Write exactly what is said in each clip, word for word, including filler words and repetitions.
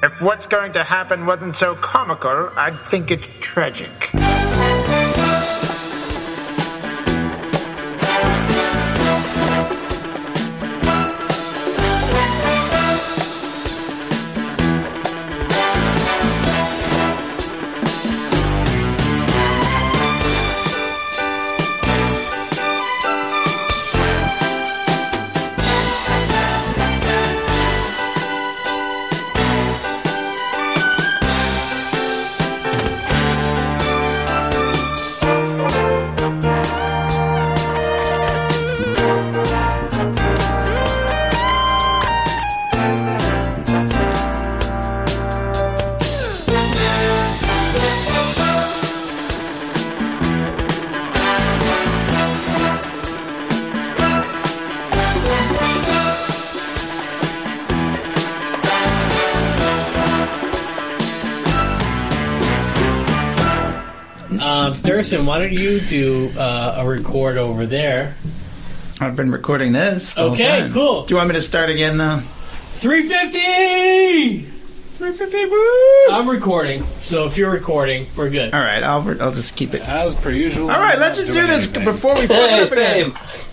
If what's going to happen wasn't so comical, I'd think it's tragic. Durson, why don't you do uh, a record over there? I've been recording this. the Okay, whole time. cool. Do you want me to start again, though? three fifty! three fifty, woo! I'm recording, so if you're recording, we're good. All right, I'll I'll just keep it. As per usual. All right, let's just do this anything. before we put Hey, it up again.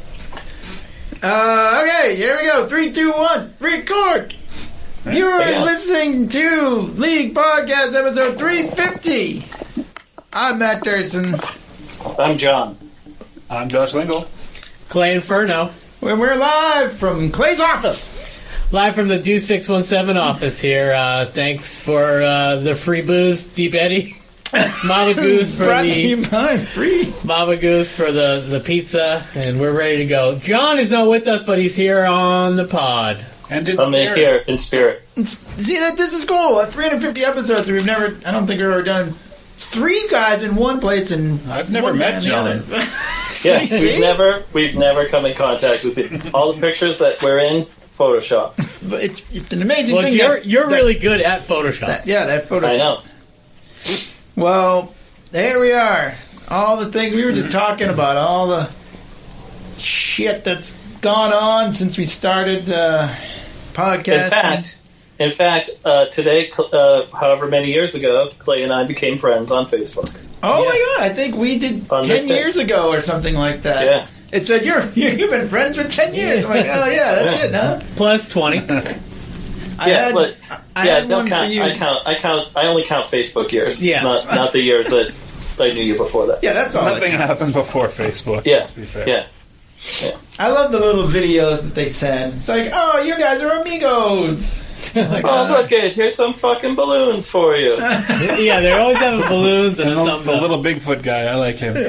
same. Uh, okay, here we go. Three, two, one, record. You are Yeah. listening to League Podcast episode three fifty. I'm Matt Durson. I'm John. I'm Josh Lingle. Clay Inferno, When we're live from Clay's office. live from the Do six one seven office here. Uh, thanks for uh, the free booze, Deep Eddie. Mama Goose for Brought to you the by free. Mama Goose for the, the pizza, and we're ready to go. John is not with us, but he's here on the pod. And it's I'm in here in spirit. It's, see, that this is cool. At three hundred fifty episodes, we've never, I don't think we've ever done three guys in one place and I've never one met guy in the John. other. Yeah, See? we've never we've never come in contact with you. All the pictures that we're in, Photoshop. But it's it's an amazing Well, thing. you're that, you're that- really good at Photoshop. that- yeah, that photo. I know. Well, here we are. All the things we were just talking about, all the shit that's gone on since we started uh, podcasting. In fact, in fact, uh, today, uh, however many years ago, Clay and I became friends on Facebook. oh Yeah. my god, I think we did On this ten day. years ago or something like that. Yeah. It said you're you've been friends for ten years. I'm like, oh yeah, that's it, huh? Plus twenty. I yeah, had, but I yeah, had don't one count. for you. I count. I count. I only count Facebook years. Yeah. not not the years that I knew you before that. Yeah, that's all. I Nothing happened before Facebook. Yeah, Let's be fair. yeah. I love the little videos that they send. It's like, oh, you guys are amigos. Like, Oh, uh, look, guys, here's some fucking balloons for you. Yeah, they're always having balloons and, And a the, thumbs the up. little Bigfoot guy, I like him.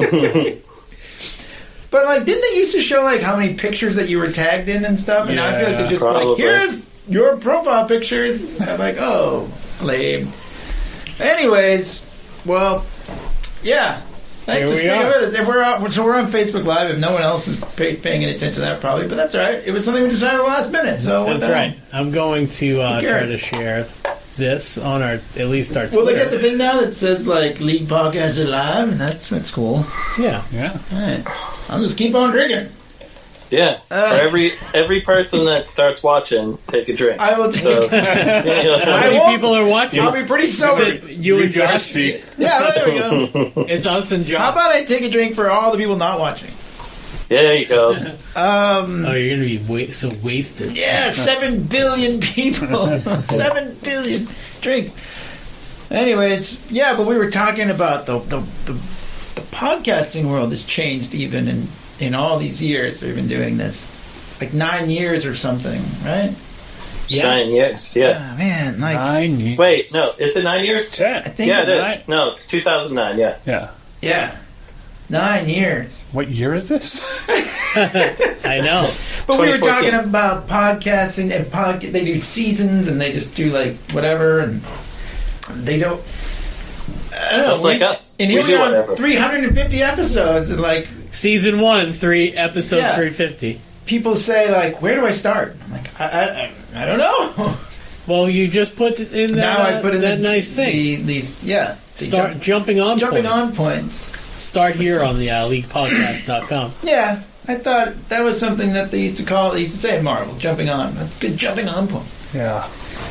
But like, didn't they used to show like how many pictures that you were tagged in and stuff? And now I feel like they're just Probably. like, here's your profile pictures. I'm like, oh, lame. Anyways, well, yeah. Thanks Here for we sticking are. with us. If we're out, so we're on Facebook Live. If no one else is pay, paying any attention to that, probably, but that's all right. It was something we decided at the last minute. So what That's the right. hell? I'm going to uh, Who try cares? to share this on our, at least our Well, they Twitter. got the thing now that says like League Podcast is live. That's that's cool. yeah. Yeah. All right. I'll just keep on drinking. Yeah, Uh. for every every person that starts watching, take a drink. I will take. So, How I many won't- people are watching? I'll be pretty Is sober. it you and Josh? Thirsty. Yeah, there we go. It's us and Josh. How about I take a drink for all the people not watching? yeah, there you go. Um, Oh, you're going to be wa- so wasted. yeah, seven billion people, seven billion drinks. Anyways, yeah, but we were talking about the the, the the podcasting world has changed even in in all these years we've been doing this, like nine years or something, right? Yeah. Nine years, yeah. Ah, man, like Nine years. Wait, no, is it nine years? Ten. I think Yeah, it it's is. No, it's two thousand nine, yeah. Yeah. yeah, nine years. What year is this? I know. But we were twenty fourteen. talking about podcasting and pod, they do seasons and they just do like whatever and they don't. I don't know, That's like we- us. And We here we, do are on whatever. three hundred fifty episodes and like Season one, three, episode Yeah. three fifty. people say like, where do I start? I'm like, I I, I, I don't know. Well, you just put it in that, now I put in that the, nice thing. The, these yeah. the Start jump- jumping on jumping points. on points. Start here on the uh, league podcast dot com. Yeah, I thought that was something that they used to call. They used to say in Marvel, jumping on. That's a good jumping on point. Yeah.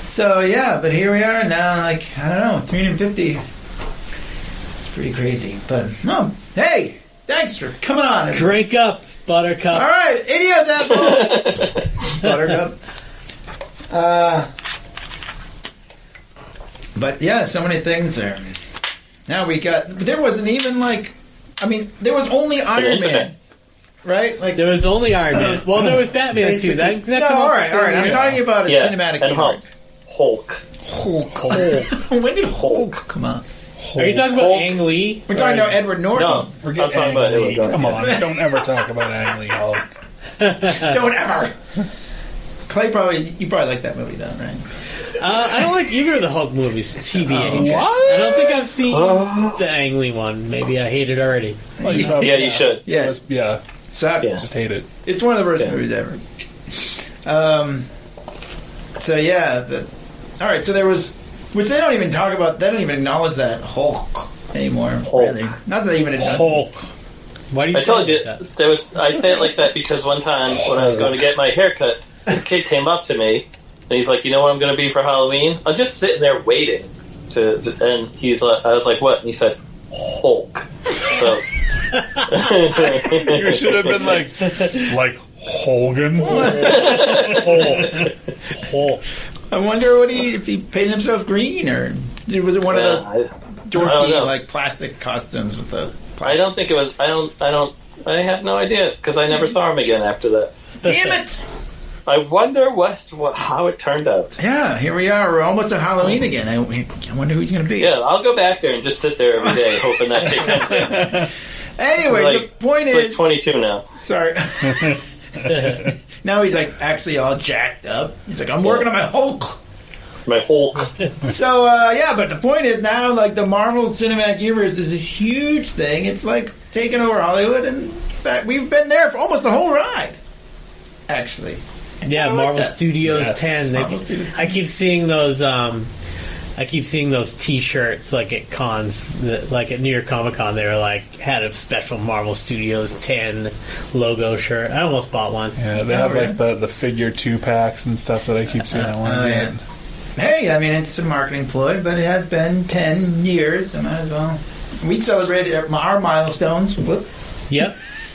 So yeah, but here we are now. Like I don't know, three hundred fifty. It's pretty crazy, but no. Hey, thanks for coming on. Drink up, Buttercup. All right, idiots, assholes. Buttercup. Uh, but yeah, so many things there. Now we got. There wasn't even like. I mean, there was only Iron Man, right? Like There was only Iron Man. Well, there was Batman too. That, that no, come all out right, the all right. same I'm year. talking about a Yeah, cinematic and Hulk. universe. Hulk. Hulk. Hulk. When did Hulk come out? Are you talking about Hulk. Ang Lee? We're talking about Edward Norton. No, Forget I'm talking Ang about Lee. Edward Come Norton. on, don't ever talk about Ang Lee Hulk. Don't ever. Clay probably you probably like that movie though, right? Uh, I don't like either of the Hulk movies. T B A. Oh, okay. I don't think I've seen the Ang Lee one. Maybe I hate it already. Well, you probably- Yeah, you should. Yeah, Just- yeah, sucks. Yeah. just hate it. It's one of the worst Yeah. movies ever. Um. So yeah, the, all right. So there was, which they don't even talk about. They don't even acknowledge that Hulk anymore. Hulk. Really, not that they even. Hulk. Why do you I say told it you like that? there was. I say it like that because one time when I was going to get my haircut, this kid came up to me and he's like, "You know what I'm going to be for Halloween?" I'm just sitting there waiting to, to and he's like, "I was like, what?" And he said, "Hulk." So You should have been like, like Hogan. Hulk. Hulk. I wonder what he if he painted himself green or was it one of Yeah, those I, I don't dorky know. like plastic costumes with the. I Plastic. don't think it was. I don't. I don't. I have no idea because I never saw him again after that. Damn it! I wonder what, what how it turned out. Yeah, here we are. We're almost at Halloween again. I, I wonder who he's going to be. Yeah, I'll go back there and just sit there every day hoping that kid comes in. Anyway, Like- the point Like is, twenty-two now. sorry. Now he's like actually all jacked up. He's like, I'm working on my Hulk. My Hulk. So uh, yeah, but the point is now, like the Marvel Cinematic Universe is a huge thing. It's like taking over Hollywood, and in fact, we've been there for almost the whole ride. Actually, Yeah, I like Marvel that. Studios Yes. ten. They- Marvel Studios I keep seeing those. Um, I keep seeing those T-shirts like at cons, that- like at New York Comic Con. They were like had a special Marvel Studios ten logo shirt. I almost bought one. Yeah, they Oh, have really? like the, the figure two packs and stuff that I keep seeing. I want Oh, to yeah. get. Hey, I mean it's a marketing ploy, but it has been ten years. I might as well. We celebrated our milestones. Whoop. Yep.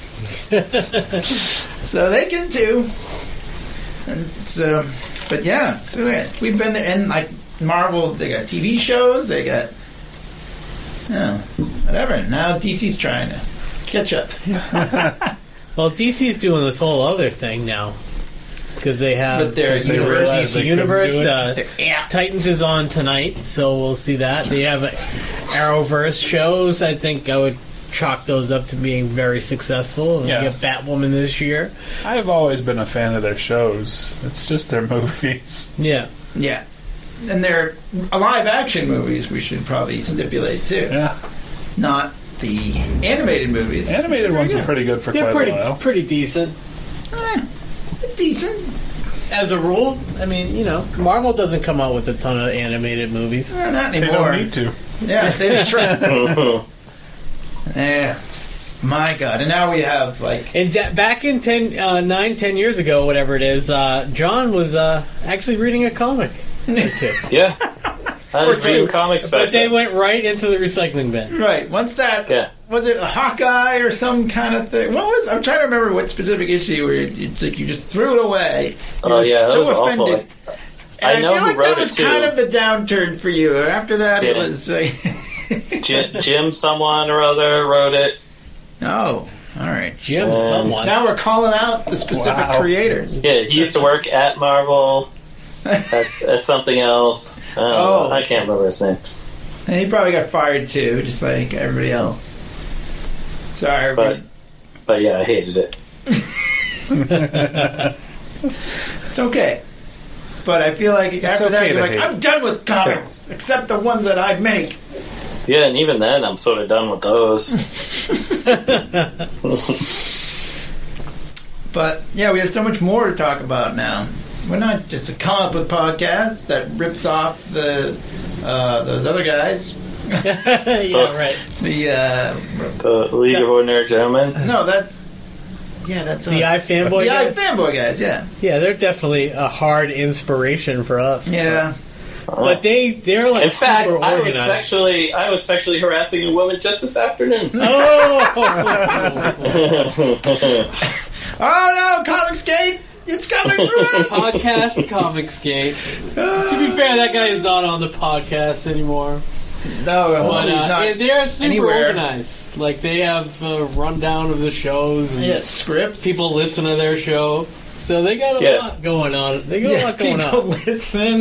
So they can too. And so, but yeah, so yeah, we've been there, and like Marvel, they got T V shows, they got, you know, whatever. Now D C's trying to catch up. Well, D C's doing this whole other thing now because they have But their D universe- C Universe. they couldn't do it. Uh, They're- yeah. Titans is on tonight, so we'll see that. They have Arrowverse shows. I think I would chalk those up to being very successful. And Yeah. We get Batwoman this year. I've always been a fan of their shows. It's just their movies. Yeah. Yeah, and they're live action movies. We should probably stipulate too, Yeah, not the animated movies. animated ones good. are pretty good for They're quite pretty a while. pretty decent. Eh, decent. As a rule, I mean, you know, Marvel doesn't come out with a ton of animated movies. Eh, not They anymore. don't need to. Yeah, they right. Yeah, my God! And now we have like And that, back in ten, uh, nine, ten years ago, whatever it is, uh, John was uh, actually reading a comic or two. Yeah. I was Or two. reading comics back But they then. went right into the recycling bin. right. Once that Yeah. was it a Hawkeye or some kind of thing? What was? I'm trying to remember what specific issue where it's like you just threw it away. You Oh, were yeah, that so was awful. offended. And I I, know feel who like wrote that it, was too. kind of the downturn for you. After that, it Yeah. was. Uh, Jim, Jim someone or other wrote it. oh, all right. Jim, Um, someone. Now we're calling out the specific Wow. creators. Yeah, he used to work at Marvel as, as something else. I, don't know. Oh. I can't remember his name. And he probably got fired too, just like everybody else. Sorry, But, but yeah, I hated it. it's okay. But I feel like after that, okay you're to like, hate. I'm done with comics, except the ones that I make. Yeah, and even then, I'm sort of done with those. But yeah, we have so much more to talk about now. We're not just a comic book podcast that rips off the uh, those other guys. yeah, right. The uh, The League of Ordinary Gentlemen. no, that's Yeah, that's The us. iFanboy The guys? iFanboy guys, yeah. Yeah, they're definitely a hard inspiration for us. Yeah. But they, they're like In fact, super I was organized. sexually I was sexually harassing a woman just this afternoon. Oh! Oh no, Comicsgate! It's coming for us! Podcast Comicsgate. To be fair, that guy is not on the podcast anymore. No, But he's uh, not and they're super anywhere. organized. Like, they have a rundown of the shows. And Yeah, scripts. people listen to their show. So they got a Yeah. lot going on. They got a yeah, lot going people on. listen.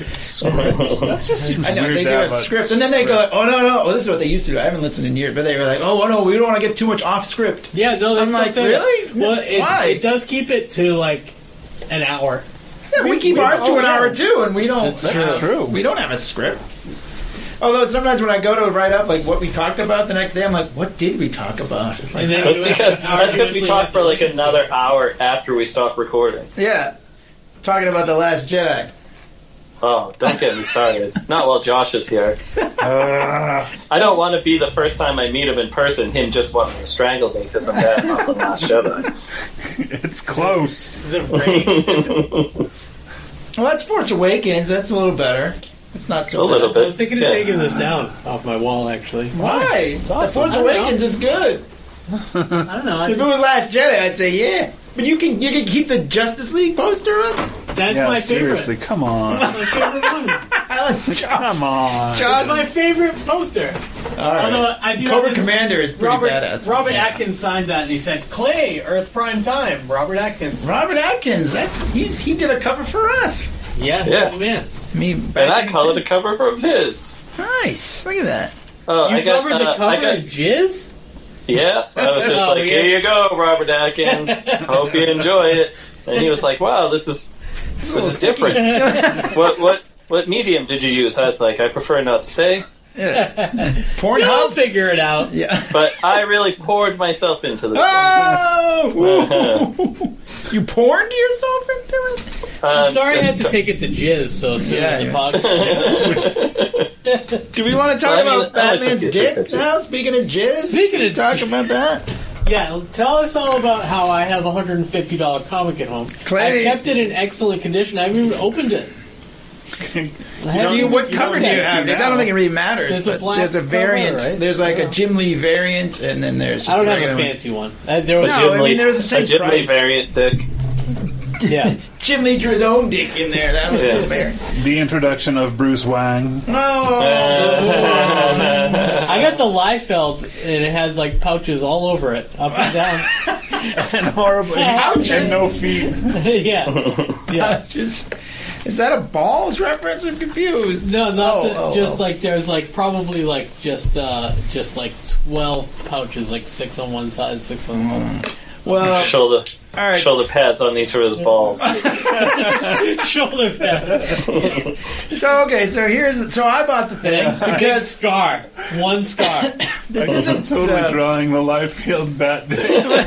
That just seems I know, weird they to do have have a scripts, and then they go like, script. oh no, no, well, this is what they used to do. I haven't listened in years, but they were like, oh, no, we don't want to get too much off script. Yeah, no, they I'm still like, say really? that. Well, it, Why? it does keep it to, like, an hour. Yeah, we keep we- ours to oh, an yeah. hour too, and we don't. That's That's true. We don't have a script. Although sometimes when I go to write up like what we talked about the next day, I'm like, what did we talk about? It's like, And then That's you because have- that's because we obviously talked have for to like listen to another it. hour after we stopped recording. yeah, talking about the Last Jedi. Oh, don't get me started. Not while Josh is here. Uh, I don't want to be the first time I meet him in person, him just wanting to strangle me because I'm bad off the Last Jedi. it's close. Is it rain? Well, that's Force Awakens. That's a little better. It's not so A little bad. I was thinking of Yeah. taking this down off my wall, actually. Why? The awesome. Force I don't Awakens know. is good. I don't know. I If it just, was Last Jedi, I'd say yeah. But you can you can keep the Justice League poster up. that's Yeah, my favorite. seriously, come on. My favorite one. I like John. Come on. That's my favorite poster. All right. Although I do Cobra have this- Commander is pretty Robert, badass. Robert Atkins signed that and he said, Clay, Earth Prime Time. Robert Atkins. Robert Atkins. That's he's he did a cover for us. Yeah, Yeah. he's the man. Me And back I in- colored a cover for his. Nice. Look at that. Oh, You I got, covered the uh, cover I got, in jizz? yeah, I was just Oh, like, yeah. here you go, Robert Atkins. Hope you enjoy it. And he was like, wow, this is this is different. what what what medium did you use? I was like, I prefer not to say, Yeah. You'll Pornhub. figure it out. Yeah. but I really poured myself into this. Oh! You porned yourself into it? Um, I'm sorry I had just- to take it to jizz so soon Yeah, in the yeah. podcast. Do we want to talk Well, I mean, about I like Batman's to dick take it. now? Speaking of jizz, Speaking of talk about that. Yeah, tell us all about how I have a one hundred fifty dollars comic at home. Clay. I kept it in excellent condition. I haven't even opened it. I haven't Do you, even- what cover do you Yeah, have? I don't think it really matters. There's a but black there's a variant. cover, right? There's like Yeah. a Jim Lee variant, and then there's. Just I don't have regular a one. fancy one. Uh, there was No, Jim I mean, Lee- there was the same a Jim Lee price. variant dick. yeah. Jim Lee drew his own dick in there. That was Yeah. the variant. The introduction of Bruce Wang. Oh, I got the Liefeld, and it had like pouches all over it, up and down. And horrible. Pouches? And no feet. yeah, yeah. just is that a balls reference? I'm confused. No, not Oh, the, oh, just oh. like there's like probably like just uh just like twelve pouches, like six on one side, six on the other. Well, Shoulder all right. shoulder pads on each of his balls. Shoulder pad, So okay, so here's so I bought the thing big because scar, one scar. this I'm isn't totally uh, drawing the Liefeld bat dick.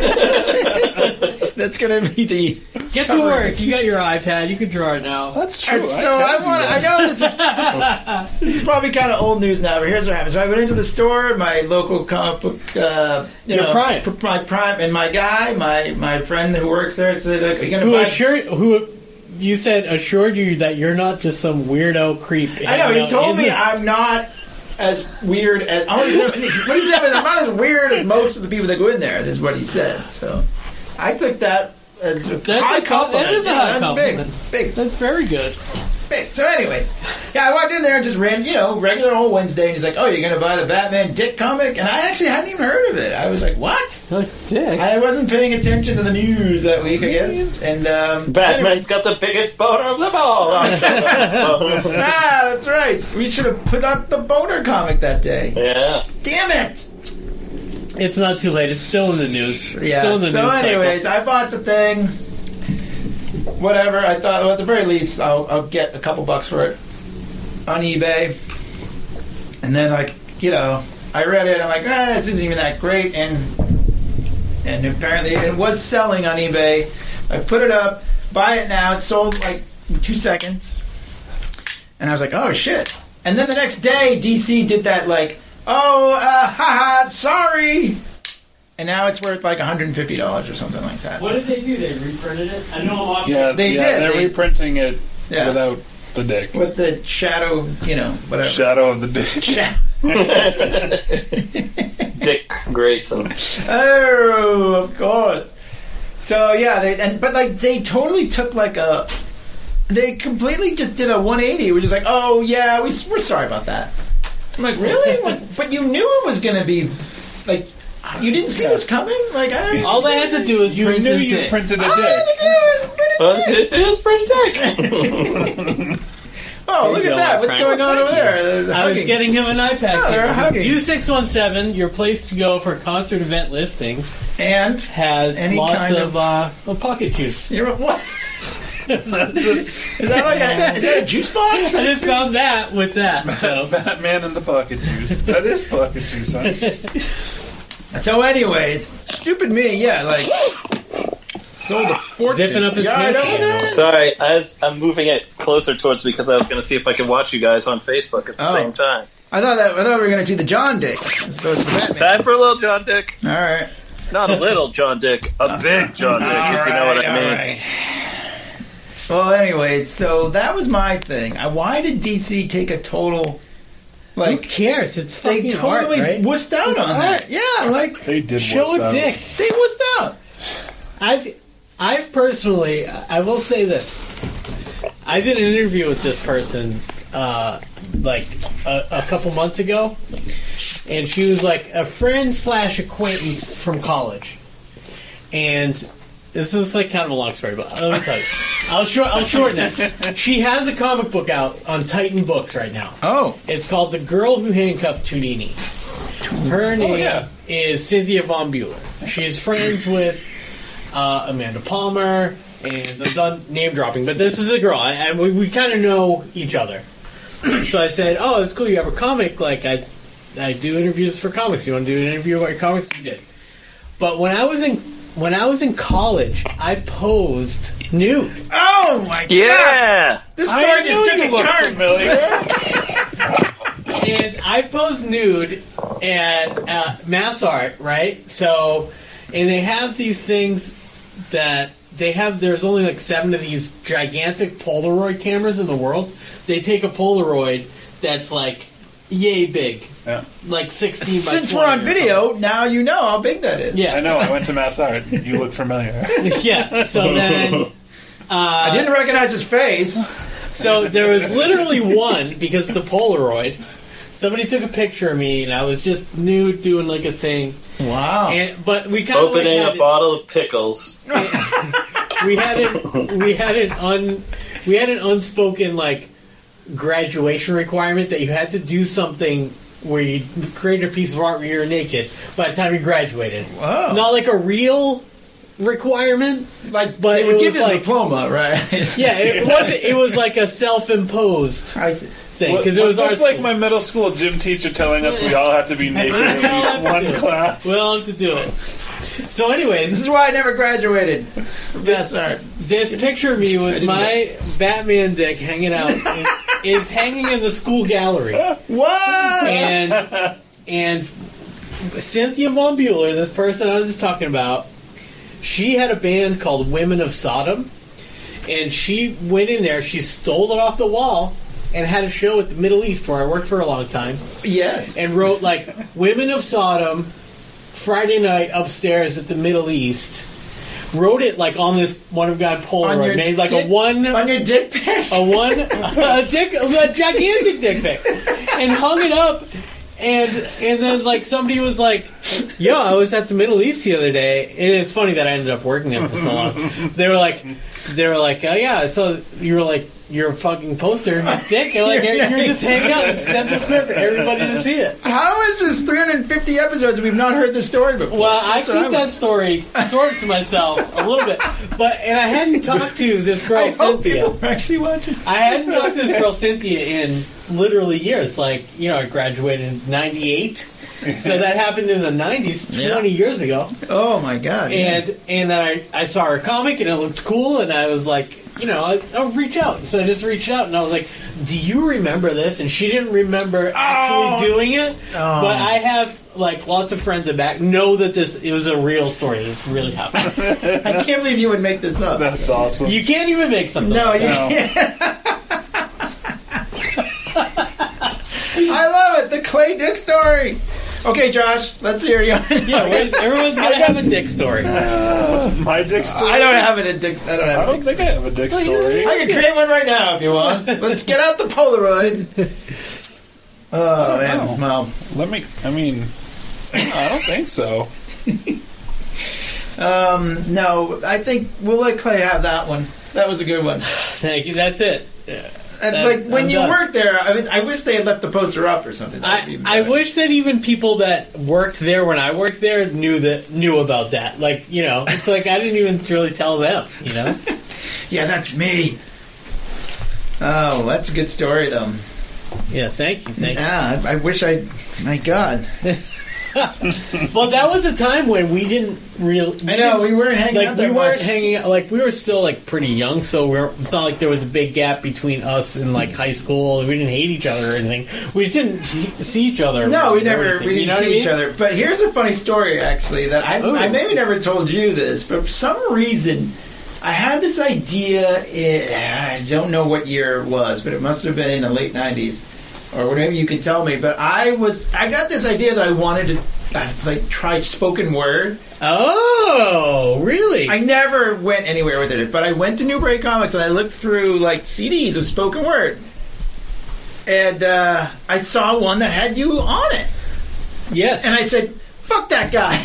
that's gonna be the. Get to work. You got your iPad. You can draw it now. That's true. And so I want. I know this is, this is probably kind of old news now, but here's what happened. So I went into the store, my local comic book, uh, you Your know, Prime. pr- my Prime, and my guy, my my friend who works there, said, like, "Are you gonna Who buy?" assured who you said assured you that you're not just some weirdo creep. I know. hanging He out told in me the- I'm not as weird as. What he said was, I'm not as weird as most of the people that go in there. Is what he said. So I took that as a That's high a com- compliment. that is a Yeah, high that's compliment. Big, big. That's very good. Big. So anyway, yeah, I walked in there and just ran, you know, regular old Wednesday, and he's like, "Oh, you're going to buy the Batman Dick comic?" And I actually hadn't even heard of it. I was like, "What?" Like dick. I wasn't paying attention to the news that week, I guess. And um, Batman's got the biggest boner of them all. ah, that's right. We should have put out the boner comic that day. Yeah. Damn it! It's not too late. It's still in the news. It's Yeah. Still in the So, news anyways, cycle. I bought the thing. Whatever. I thought, well, at the very least, I'll, I'll get a couple bucks for it on eBay. And then, like, you know, I read it. I'm like, ah, this isn't even that great. And and apparently, it was selling on eBay. I put it up, buy it now. It sold like in two seconds. And I was like, oh shit. And then the next day, D C did that like, oh, uh, haha, sorry. and now it's worth like one hundred fifty dollars or something like that. What did they do? They reprinted it? I know a lot. Yeah, They yeah, did. They're They- reprinting it Yeah. without the dick. With the shadow, you know, whatever. Shadow of the dick. Sha- Dick Grayson. Oh, of course. So yeah, they and but like they totally took like a, they completely just did a one eighty. We're just like, oh yeah, we we're sorry about that. I'm like, really? What, but you knew it was going to be like, you didn't see this coming. Like I don't. All they had to do was You print knew his you dick. printed a I dick. didn't think it was pretty Well, it's, it's pretty dick. Oh, look you at go, that! my What's friend. going on over there? There's a I was hugging. getting him an iPad. Oh, they're hugging. U six one seven, your place to go for concert event listings, and has Any lots kind of, of- uh, of pocket juice. you're what? Is that like a, is that a juice box? I just found that with that. So Batman and the pocket juice. That is pocket juice, huh? So, anyways, stupid me, yeah, like sold a fortune. zipping up his Yeah, I pants. know that. Sorry, as I'm moving it closer towards me because I was going to see if I could watch you guys on Facebook at the Oh. same time. I thought that I thought we were going to see the John Dick as opposed to the It's Batman. time for a little John Dick. All right, Not a little John Dick, a big John Dick, if you know what I all mean. right. Well, anyways, so that was my thing. I, why did D C take a total who like? cares? It's They fucking art, totally right? wussed out It's on art. that. Yeah, like They did Show wuss a out. dick. they wussed out. I've, I've personally, I will say this. I did an interview with this person, uh, like a, a couple months ago, and she was like a friend slash acquaintance from college. And this is like kind of a long story, but let me tell you. I'll short, I'll shorten it. She has a comic book out on Titan Books right now. Oh, It's called The Girl Who Handcuffed Houdini. Her name yeah. is Cynthia Von Bueller. She's friends with uh, Amanda Palmer, and I'm done name dropping, but this is a girl, and we, we kind of know each other. So I said, "Oh, it's cool. You have a comic. Like I, I do interviews for comics. You want to do an interview about your comics?" You did. But when I was in when I was in college, I posed nude. oh my god! Yeah! This I story knew just took you a looked turn. familiar. And I posed nude at uh, Mass Art, right? So, and they have these things that they have. There's only like seven of these gigantic Polaroid cameras in the world. They take a Polaroid that's like yay big, Yeah. like sixteen by Since we're twenty on or video, now you know how big that is. something. Yeah, I know, I went to Mass Art. You look familiar. yeah. So then, I didn't recognize his face. so there was literally one because it's a Polaroid. Somebody took a picture of me, and I was just nude doing like a thing. Wow. And but we kind of like Opening had a it- bottle of pickles. we had it. We had an un. We had an unspoken like graduation requirement that you had to do something where you created a piece of art where you were naked by the time you graduated. Wow. Not like a real requirement, like, but they it would was give you a like diploma, right? yeah, it wasn't. It was like a self-imposed I see. thing because it was just art like school. my middle school gym teacher telling us we all have to be naked in We all have at to least do one it. class. We all have to do it. So, anyways, This is why I never graduated. That's art. this picture of me with my Batman dick hanging out is, is hanging in the school gallery. What? and and Cynthia Von Bueller, this person I was just talking about, she had a band called Women of Sodom, and she went in there, she stole it off the wall, and had a show at the Middle East where I worked for a long time, Yes. and wrote like Women of Sodom, Friday night upstairs at the Middle East. Wrote it like on this one of guy On Polaroid, your made like dick- a one on your dick pic. a one a dick a gigantic dick pic and hung it up and and then like somebody was like, yo, I was at the Middle East the other day, and it's funny that I ended up working there for so long. They were like they were like, oh yeah, so you were like you're a fucking poster dick, and like you're, you're just hanging out and sent the script for everybody to see it. How is this three hundred fifty episodes and we've not heard this story before? Well, I That's what keep that story sort of to myself a little bit, but and I hadn't talked to this girl I hope Cynthia. people are actually watching. I hadn't talked to this girl Cynthia in literally years. Like, you know, I graduated in ninety-eight, so that happened in the nineties, twenty Yeah. years ago. Oh my god! yeah. And and then I, I saw her comic and it looked cool, and I was like, you know, I, I'll reach out. So I just reached out, and I was like, do you remember this? And she didn't remember actually Oh. doing it. Oh. But I have, like, lots of friends that back know that this it was a real story. This really happened. I can't believe you would make this up. That's awesome. You can't even make something No, like you that. No. can't. I love it. The Clay Dick story. Okay, Josh, let's hear you. Yeah, where's- everyone's going to have a dick story. My dick story? I don't have it. A dick. I don't have. I a don't dick. think I have a dick story. I can create one right now if you want. Let's get out the Polaroid. Oh man, know. well, Let me, I mean, I don't think so. um, no, I think we'll let Clay have that one. That was a good one. Thank you. That's it. And That- like when I'm you done. worked there, I mean, I wish they had left the poster up or something. That would I, be even I better. wish that even people that worked there when I worked there knew that knew about that. Like, you know, it's like I didn't even really tell them, you know? Yeah, that's me. Oh, that's a good story, though. Yeah, thank you, thank you. Yeah, I, I wish I. My God, Well, that was a time when we didn't really. I know we weren't hanging Like out we that weren't much. hanging out, like we were still like pretty young, so we're, it's not like there was a big gap between us and like high school. We didn't hate each other or anything. We just didn't see each other. No, we or never. anything, We you didn't know what see I mean? each other. But here's a funny story, actually, that I, Ooh. I maybe never told you this, but for some reason, I had this idea. eh, I don't know what year it was, but it must have been in the late nineties or whatever. You can tell me. But I was. I got this idea that I wanted to. uh, Like try spoken word. Oh, really? I never went anywhere with it, but I went to Newbury Comics and I looked through like C Ds of spoken word, and uh, I saw one that had you on it, yes. and I said, "Fuck that guy."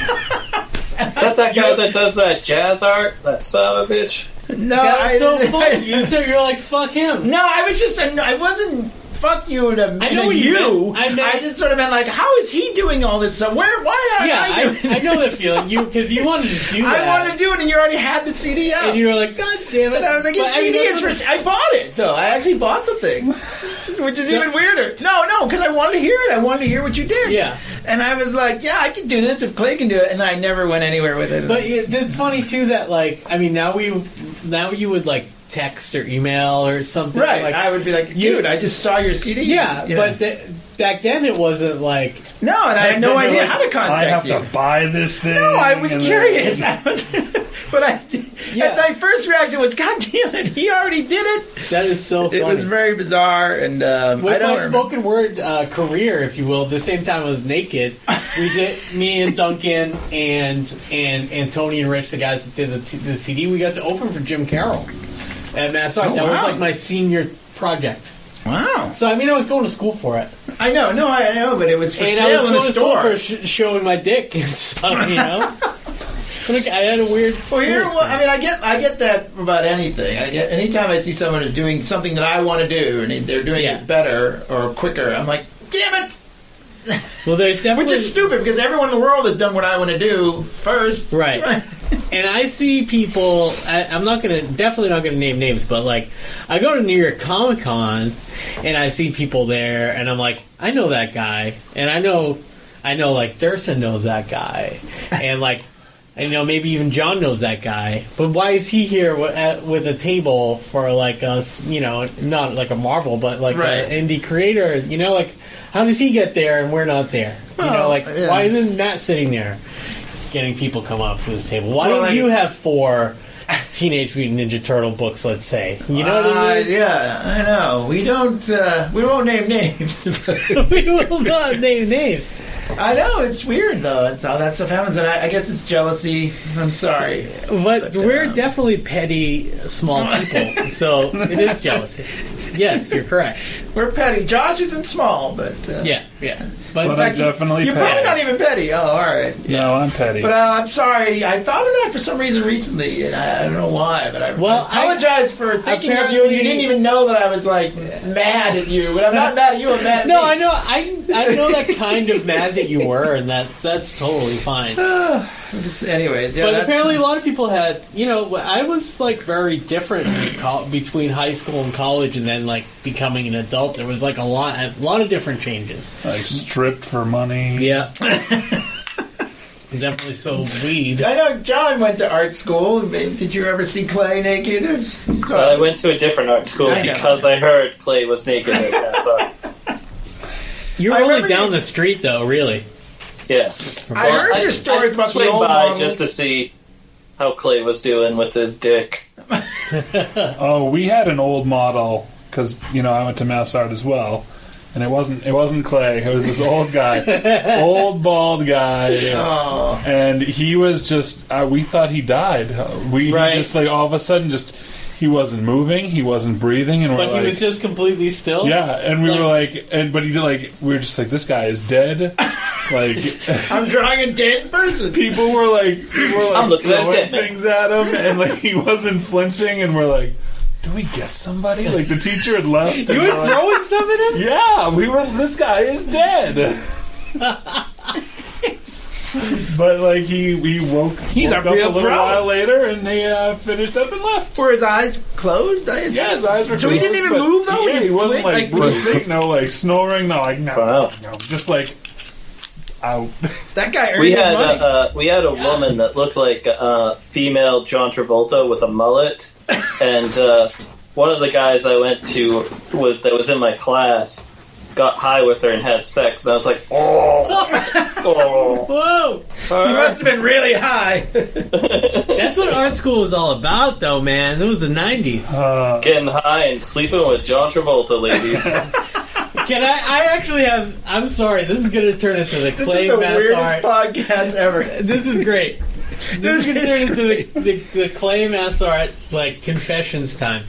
Is that that guy that does that jazz art? That son of a bitch? No, That's I, so funny. You said you're like, fuck him. No, I was just. I wasn't. Fuck you to I know what you you. meant. I meant- I just sort of meant like, how is he doing all this stuff? Where? Why am Yeah, I doing? I, I know that feeling. You because you wanted to do that. I wanted to do it, and you already had the C D out. and you were like, God damn it! And I was like, your But, I C mean, D that's is what- for. I bought it though. I actually bought the thing, which is So- even weirder. No, no, because I wanted to hear it. I wanted to hear what you did. Yeah. And I was like, yeah, I can do this if Clay can do it. And I never went anywhere with it. But it, it's funny too that like I mean now we now you would like text or email or something right, like I would be like, dude, you- I just saw your C D. yeah, You know? but th- back then it wasn't like no, and I had no Then they're idea like, how to I contact have you. to buy this thing. No, I was and then- curious. I was, but I, Yeah. my first reaction was, God damn it, he already did it. that is so funny. It was very bizarre, and um, I With don't my remember. spoken word uh, career, if you will, the same time I was naked, we did me and Duncan and and and Tony and Rich, the guys that did the, t- the C D, we got to open for Jim Carroll at Mass Art. Oh, that was wow. like my senior project. Wow. So I mean, I was going to school for it. I know, no, I know, but it was for And I sale was in the going to school store. for sh- showing my dick and stuff, you know. Like I had a weird. Well, here, school well, I mean, I get, I get that about anything. I get anytime I see someone who's doing something that I want to do, and they're doing Yeah. it better or quicker. I'm like, damn it! Well, there's definitely Which is stupid because everyone in the world has done what I want to do first. Right. And I see people. I, I'm not gonna, definitely not gonna name names, but like, I go to New York Comic Con, and I see people there, and I'm like, I know that guy, and I know, I know, like Thurston knows that guy, and like, I know maybe even John knows that guy, but why is he here with, at, with a table for like us? You know, not like a Marvel, but like Right. an indie creator. You know, like, how does he get there and we're not there? You know, Well, like, yeah. why isn't Matt sitting there? Getting people come up to this table. Why Well, don't like- you have four Teenage Mutant Ninja Turtle books? Let's say, you know what I Uh, mean. yeah, I know. We don't. Uh, we won't name names. We will not name names. I know it's weird though. It's how that stuff happens, and I, I guess it's jealousy. I'm sorry. But But, we're uh, definitely petty, small people, so it is jealousy. Yes, you're correct. We're petty. Josh isn't small, but uh, Yeah, yeah. But, But in I'm fact, definitely you're petty. probably not even petty. Oh, all right. No, I'm petty. But uh, I'm sorry. I thought of that for some reason recently, and I, I don't know why. But I, Well, I apologize for thinking of you. apparently- You didn't even know that I was like mad at you. But I'm not mad at you. I'm mad at no, me. I know, I I know that kind of mad that you were, and that that's totally fine. Just- anyways, yeah. But that's- apparently, a lot of people had, you know, I was like very different in col- between high school and college, and then like becoming an adult. There was like a lot, a lot of different changes. like stripped for money. Yeah, Definitely sold weed. I know John went to art school. Did you ever see Clay naked? You saw Uh, I went to a different art school I know. because I heard Clay was naked. At that, so, You're I only remember down you- the street, though, really. yeah. I heard your stories I'd about the swing old by models. just to see how Clay was doing with his dick. Oh, we had an old model because you know I went to Mass Art as well, and it wasn't it wasn't Clay. It was this old guy, old bald guy, Oh. and he was just. Uh, we thought he died. Uh, We he Right. just like all of a sudden just he wasn't moving, he wasn't breathing, and we're But like, he was just completely still? yeah, and we like- were like, and but he did like we were just like this guy is dead. Like I'm drawing a dead person. people were like, were like I'm looking at a throwing dead man. things at him, and like he wasn't flinching, and we're like, do we get somebody? Like the teacher had left. and You we're were like, throwing some at him? yeah, we were. This guy is dead. But like he he woke. He's woke a up real a little pro. while later, and they uh, finished up and left. Were his eyes closed? I assume? Yeah, his eyes were So he didn't closed, even but- move though. Yeah, he wasn't like, like breathing, no like snoring, no like no, Wow. no, just like out. that guy earned We his had money. uh, uh, we had a woman that looked like uh, female John Travolta with a mullet, and uh, one of the guys I went to was that was in my class got high with her and had sex, and I was like, oh, oh. Whoa! He must have been really high. That's what art school was all about, though, man. It was the nineties. Uh, Getting high and sleeping with John Travolta, ladies. Can I? I actually have. I'm sorry. This is going to turn into the This Clay is the Mass weirdest Art. podcast ever. This is great. This, This is going to is turn into the, the, the Clay Mass Art like confessions time.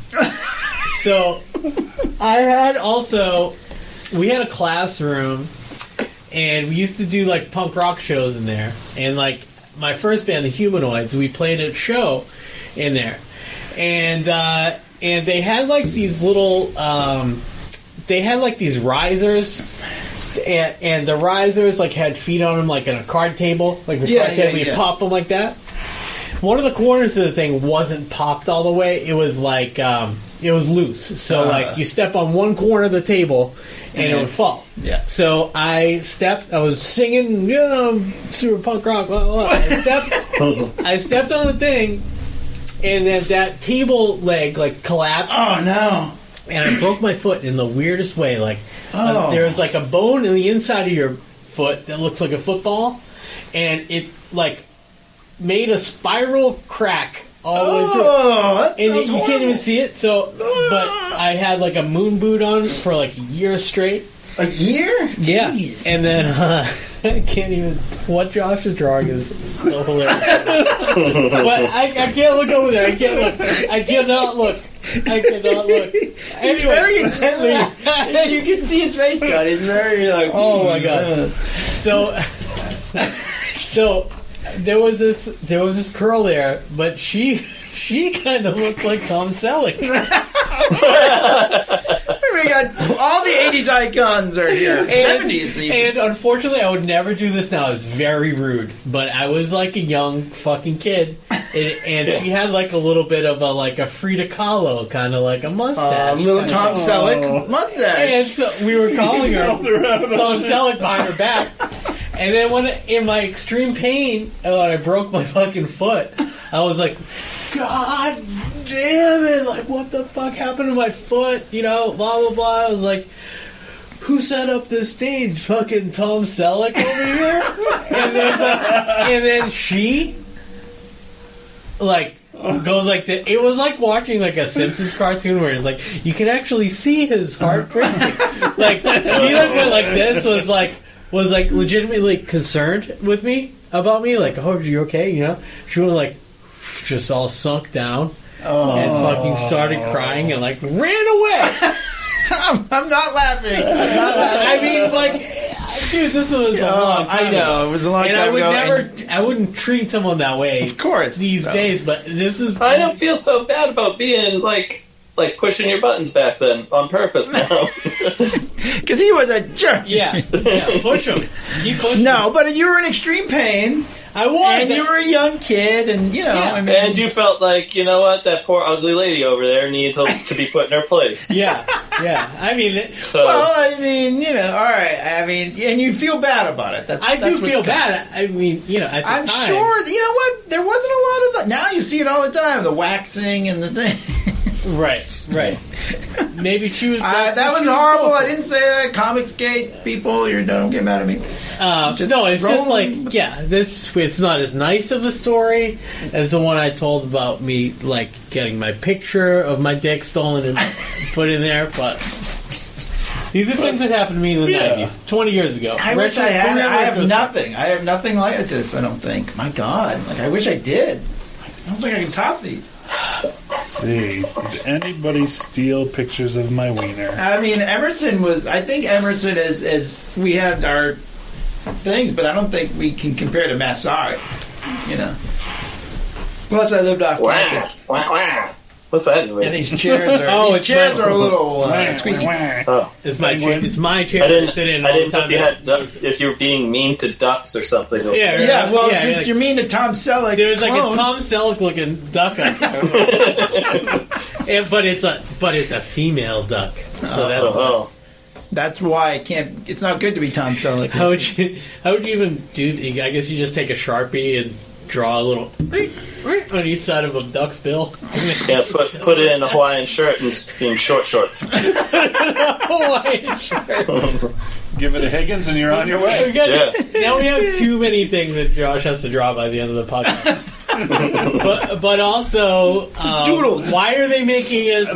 So, I had also. We had a classroom, and we used to do like punk rock shows in there. And like my first band, the Humanoids, we played a show in there, and uh, and they had like these little, um, they had like these risers, and, and the risers like had feet on them, like on a card table, like the Yeah, card yeah, table, you yeah. pop them like that. One of the corners of the thing wasn't popped all the way. It was like um, it was loose. So Uh. like you step on one corner of the table, and And it then- would fall. Yeah. So I stepped. I was singing, yeah, super punk rock. Blah, blah, blah. I stepped. I stepped on the thing, and then that table leg like collapsed, Oh no! and I broke my foot in the weirdest way. Like uh, Oh. there was like a bone in the inside of your foot that looks like a football, and it like made a spiral crack all the way through. Oh, that And sounds you can't horrible. even see it. So, but I had like a moon boot on for like a year straight. A year? Yeah, Jeez. and then uh, I can't even. What Josh is drawing is so hilarious. But I, I can't look over there. I can't look. I cannot look. I cannot look. He's Anyway, very intently. You can see his face cut. He's very like. Oh my God. uh, so, so there was this there was this girl there, but she she kind of looked like Tom Selleck. We got all the eighties icons are here. seventies even. And unfortunately, I would never do this now. It's very rude. But I was like a young fucking kid, and, and she had like a little bit of a like a Frida Kahlo kind of like a mustache, Uh, little kinda. Tom Selleck mustache. And so we were calling her Tom Selleck behind her back. And then when in my extreme pain, when I broke my fucking foot, I was like, God damn it! Like, what the fuck happened to my foot? You know, blah blah blah. I was like, who set up this stage? Fucking Tom Selleck over here. And there's a, and then she, like, goes like this. It was like watching like a Simpsons cartoon where it's like you can actually see his heart breaking. Like she like went like this was like was like legitimately concerned with me about me. Like, oh, are you okay? You know, she went like just all sunk down and fucking started crying and like ran away. I'm, I'm not laughing. I'm not laughing. I mean, like, dude, this was a Oh, long time I know ago. it was a long And time I would ago. never, and- I wouldn't treat someone that way. of course, these no. days, but this is. I don't feel so bad about being like like pushing your buttons back then on purpose now. because he was a jerk. Yeah, yeah, push them. Keep pushing. No, but you were in extreme pain. I was. And you were a young kid, and, you know, Yeah. I mean... And you felt like, you know what, that poor ugly lady over there needs a, to be put in her place. Yeah, yeah. I mean, it, So Well, I mean, you know, all right. I mean, and you feel bad about it. That's, I that's do what's feel good. bad. I mean, you know, at the I'm time, sure, you know what, there wasn't a lot of that. Now you see it all the time, the waxing and the thing. Right, right. Maybe she was. Uh, that was she horrible. vocal. I didn't say that. Comicsgate people, you don't get mad at me. Uh, Just no, it's just rolling. like, yeah, this it's not as nice of a story as the one I told about me, like, getting my picture of my dick stolen and put in there, but these are things that happened to me in the Yeah. nineties, twenty years ago. I wish Retro- I had. career I have retrospect. nothing. I have nothing like this. I don't think. My God, like I wish I did. I don't think I can top these. See, did anybody steal pictures of my wiener? I mean, Emerson was. I think Emerson is. Is we had our things, but I don't think we can compare to Massart. You know. Plus, I lived off Wah, campus, wah, wah. What's that and noise? these chairs are. Oh, these it's chairs my- are a little uh, squeaky. Oh, It's my chair. Penguin. It's my chair I to didn't. sit in I all the didn't know time. if you had ducks, if you were being mean to ducks or something. Yeah, Yeah, well, yeah, since like- you're mean to Tom Selleck, There's like clone, a Tom Selleck looking duck up there. And- but it's a but it's a female duck. So that's Oh, That's why I can't. It's not good to be Tom Selleck. how would you how would you even do? I guess you just take a Sharpie and draw a little on each side of a duck's bill. yeah. Put put it in a Hawaiian shirt and s- in short shorts. Hawaiian shirt. Give it a Higgins and you're on your We way. got- Yeah. Now we have too many things that Josh has to draw by the end of the podcast. but but also, um, Doodles. why are they making it?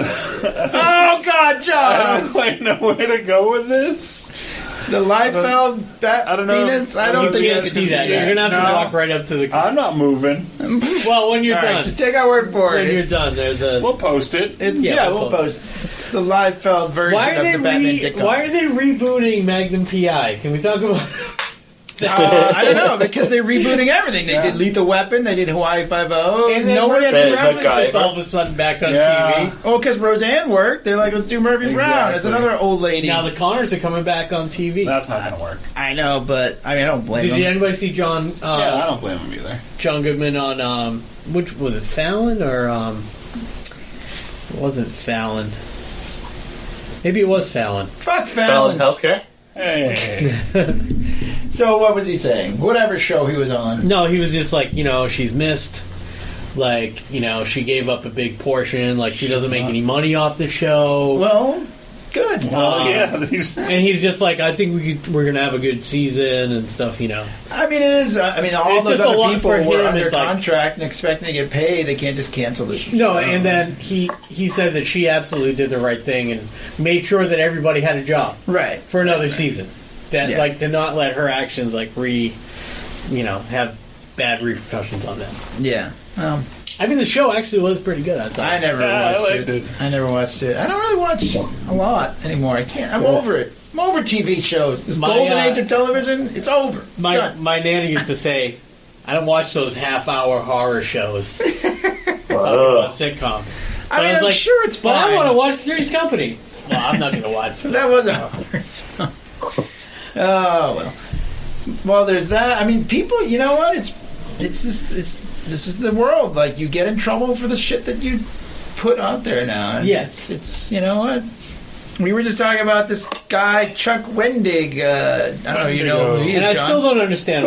Oh God, John! I know where to go with this. The Liefeld bat I don't know. penis. I don't You think can't I can see that. see You're gonna have to No. walk right up to the. I'm not moving. Well, when you're All done, right, just take our word for when it. you're It's, done, there's a. We'll post it. it's Yeah, yeah, we'll we'll post. It's the Liefeld version Why are of they the Batman re- dick. Why are they rebooting Magnum P I? Can we talk about? Uh, I don't know, because they're rebooting everything. They Yeah. did Lethal Weapon. They did Hawaii Five-O. And then Nobody had Murphy to Hey, Brown that is guy, just all of a sudden back on Yeah. T V. Oh, because Roseanne worked. They're like, let's do Murphy Brown. It's Exactly. another old lady. Now the Connors are coming back on T V. That's not going to work. I know, but I mean, I don't blame Did them. you, anybody see John uh, Yeah, I don't blame him either. John Goodman on um, which was it Fallon or um, it wasn't Fallon? Maybe it was Fallon. Fuck Fallon Fallon. Healthcare. Hey. So what was he saying? Whatever show he was on. No, he was just like, you know, she's missed. Like, you know, she gave up a big portion. Like, she doesn't make any money off the show. Well, good. Oh, yeah. These, And he's just like, I think we could, we're gonna have a good season and stuff, you know. I mean, it is. Uh, I mean, all It's those just a other lot people for were him, under it's like- contract and expecting to get paid. They can't just cancel the show. No, and then he he said that she absolutely did the right thing and made sure that everybody had a job Right. for another season. That Yeah. like to not let her actions like re, you know, have bad repercussions on them. Yeah. Um, I mean, the show actually was pretty good. I thought. I never Yeah, I watched liked it. it. I never watched it. I don't really watch a lot anymore. I can't. I'm over it. I'm over T V shows. This My, golden uh, age of television, it's over. My Done. my nanny used to say, "I don't watch those half-hour horror shows." Talking Oh. about sitcoms. I But mean, was I'm like, sure it's But fine. I want to watch Three's Company. Well, I'm not going to watch. That was a horror show. Oh well. Well, there's that. I mean, people. You know what? It's it's this it's this is the world. Like, you get in trouble for the shit that you put out there now. And Yes. It's, it's you know what. We were just talking about this guy Chuck Wendig. Uh, I don't know. You know who he is, And I John? still don't understand.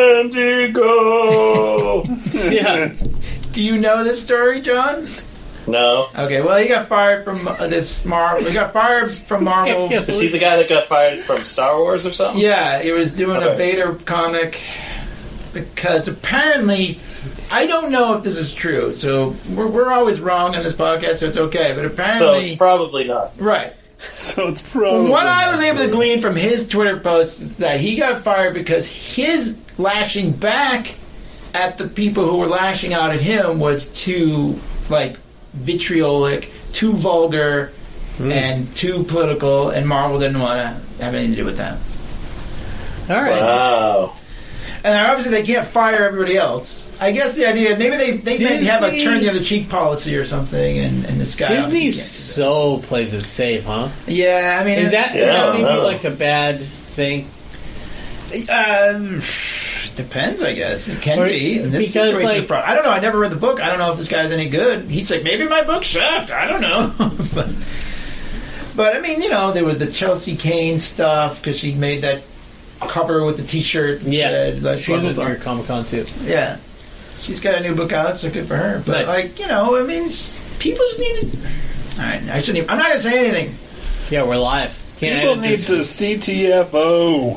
Wendigo. Yeah. Do you know this story, John? No. Okay. Well, he got fired from uh, this Marvel. He got fired from Marvel. Is he the guy that got fired from Star Wars or something? Yeah, he was doing a Okay. Vader comic because apparently, I don't know if this is true. So we're, we're always wrong on this podcast, so it's okay. But So apparently, it's probably not. right. so it's From probably. what I was able to glean from his Twitter posts is that he got fired because his lashing back at the people who were lashing out at him was too, like, vitriolic, too vulgar, and too political, and Marvel didn't want to have anything to do with that. All right. Wow. And obviously they can't fire everybody else. I guess the idea, maybe they, they, they have a Disney- turn the other cheek policy or something, and, and this guy... Disney obviously so plays it safe, huh? can't do that. Yeah, I mean... Is that, is Yeah, that I maybe know. like a bad thing? Um, Depends, I guess. It can Or- be. In this because, situation, like- pro- I don't know. I never read the book. I don't know if this guy's any good. He's like, maybe my book sucked. I don't know. but, but, I mean, you know, there was the Chelsea Kane stuff because she made that cover with the T-shirt. That Yeah, said, like, she was blah, at blah, New blah. York Comic Con too. Yeah. She's got a new book out, so good for her. But, Right. like, you know, I mean, just- people just need to... All right, I shouldn't even... I'm not going to say anything. Yeah, we're live. Can't People edit need this. to C T F O.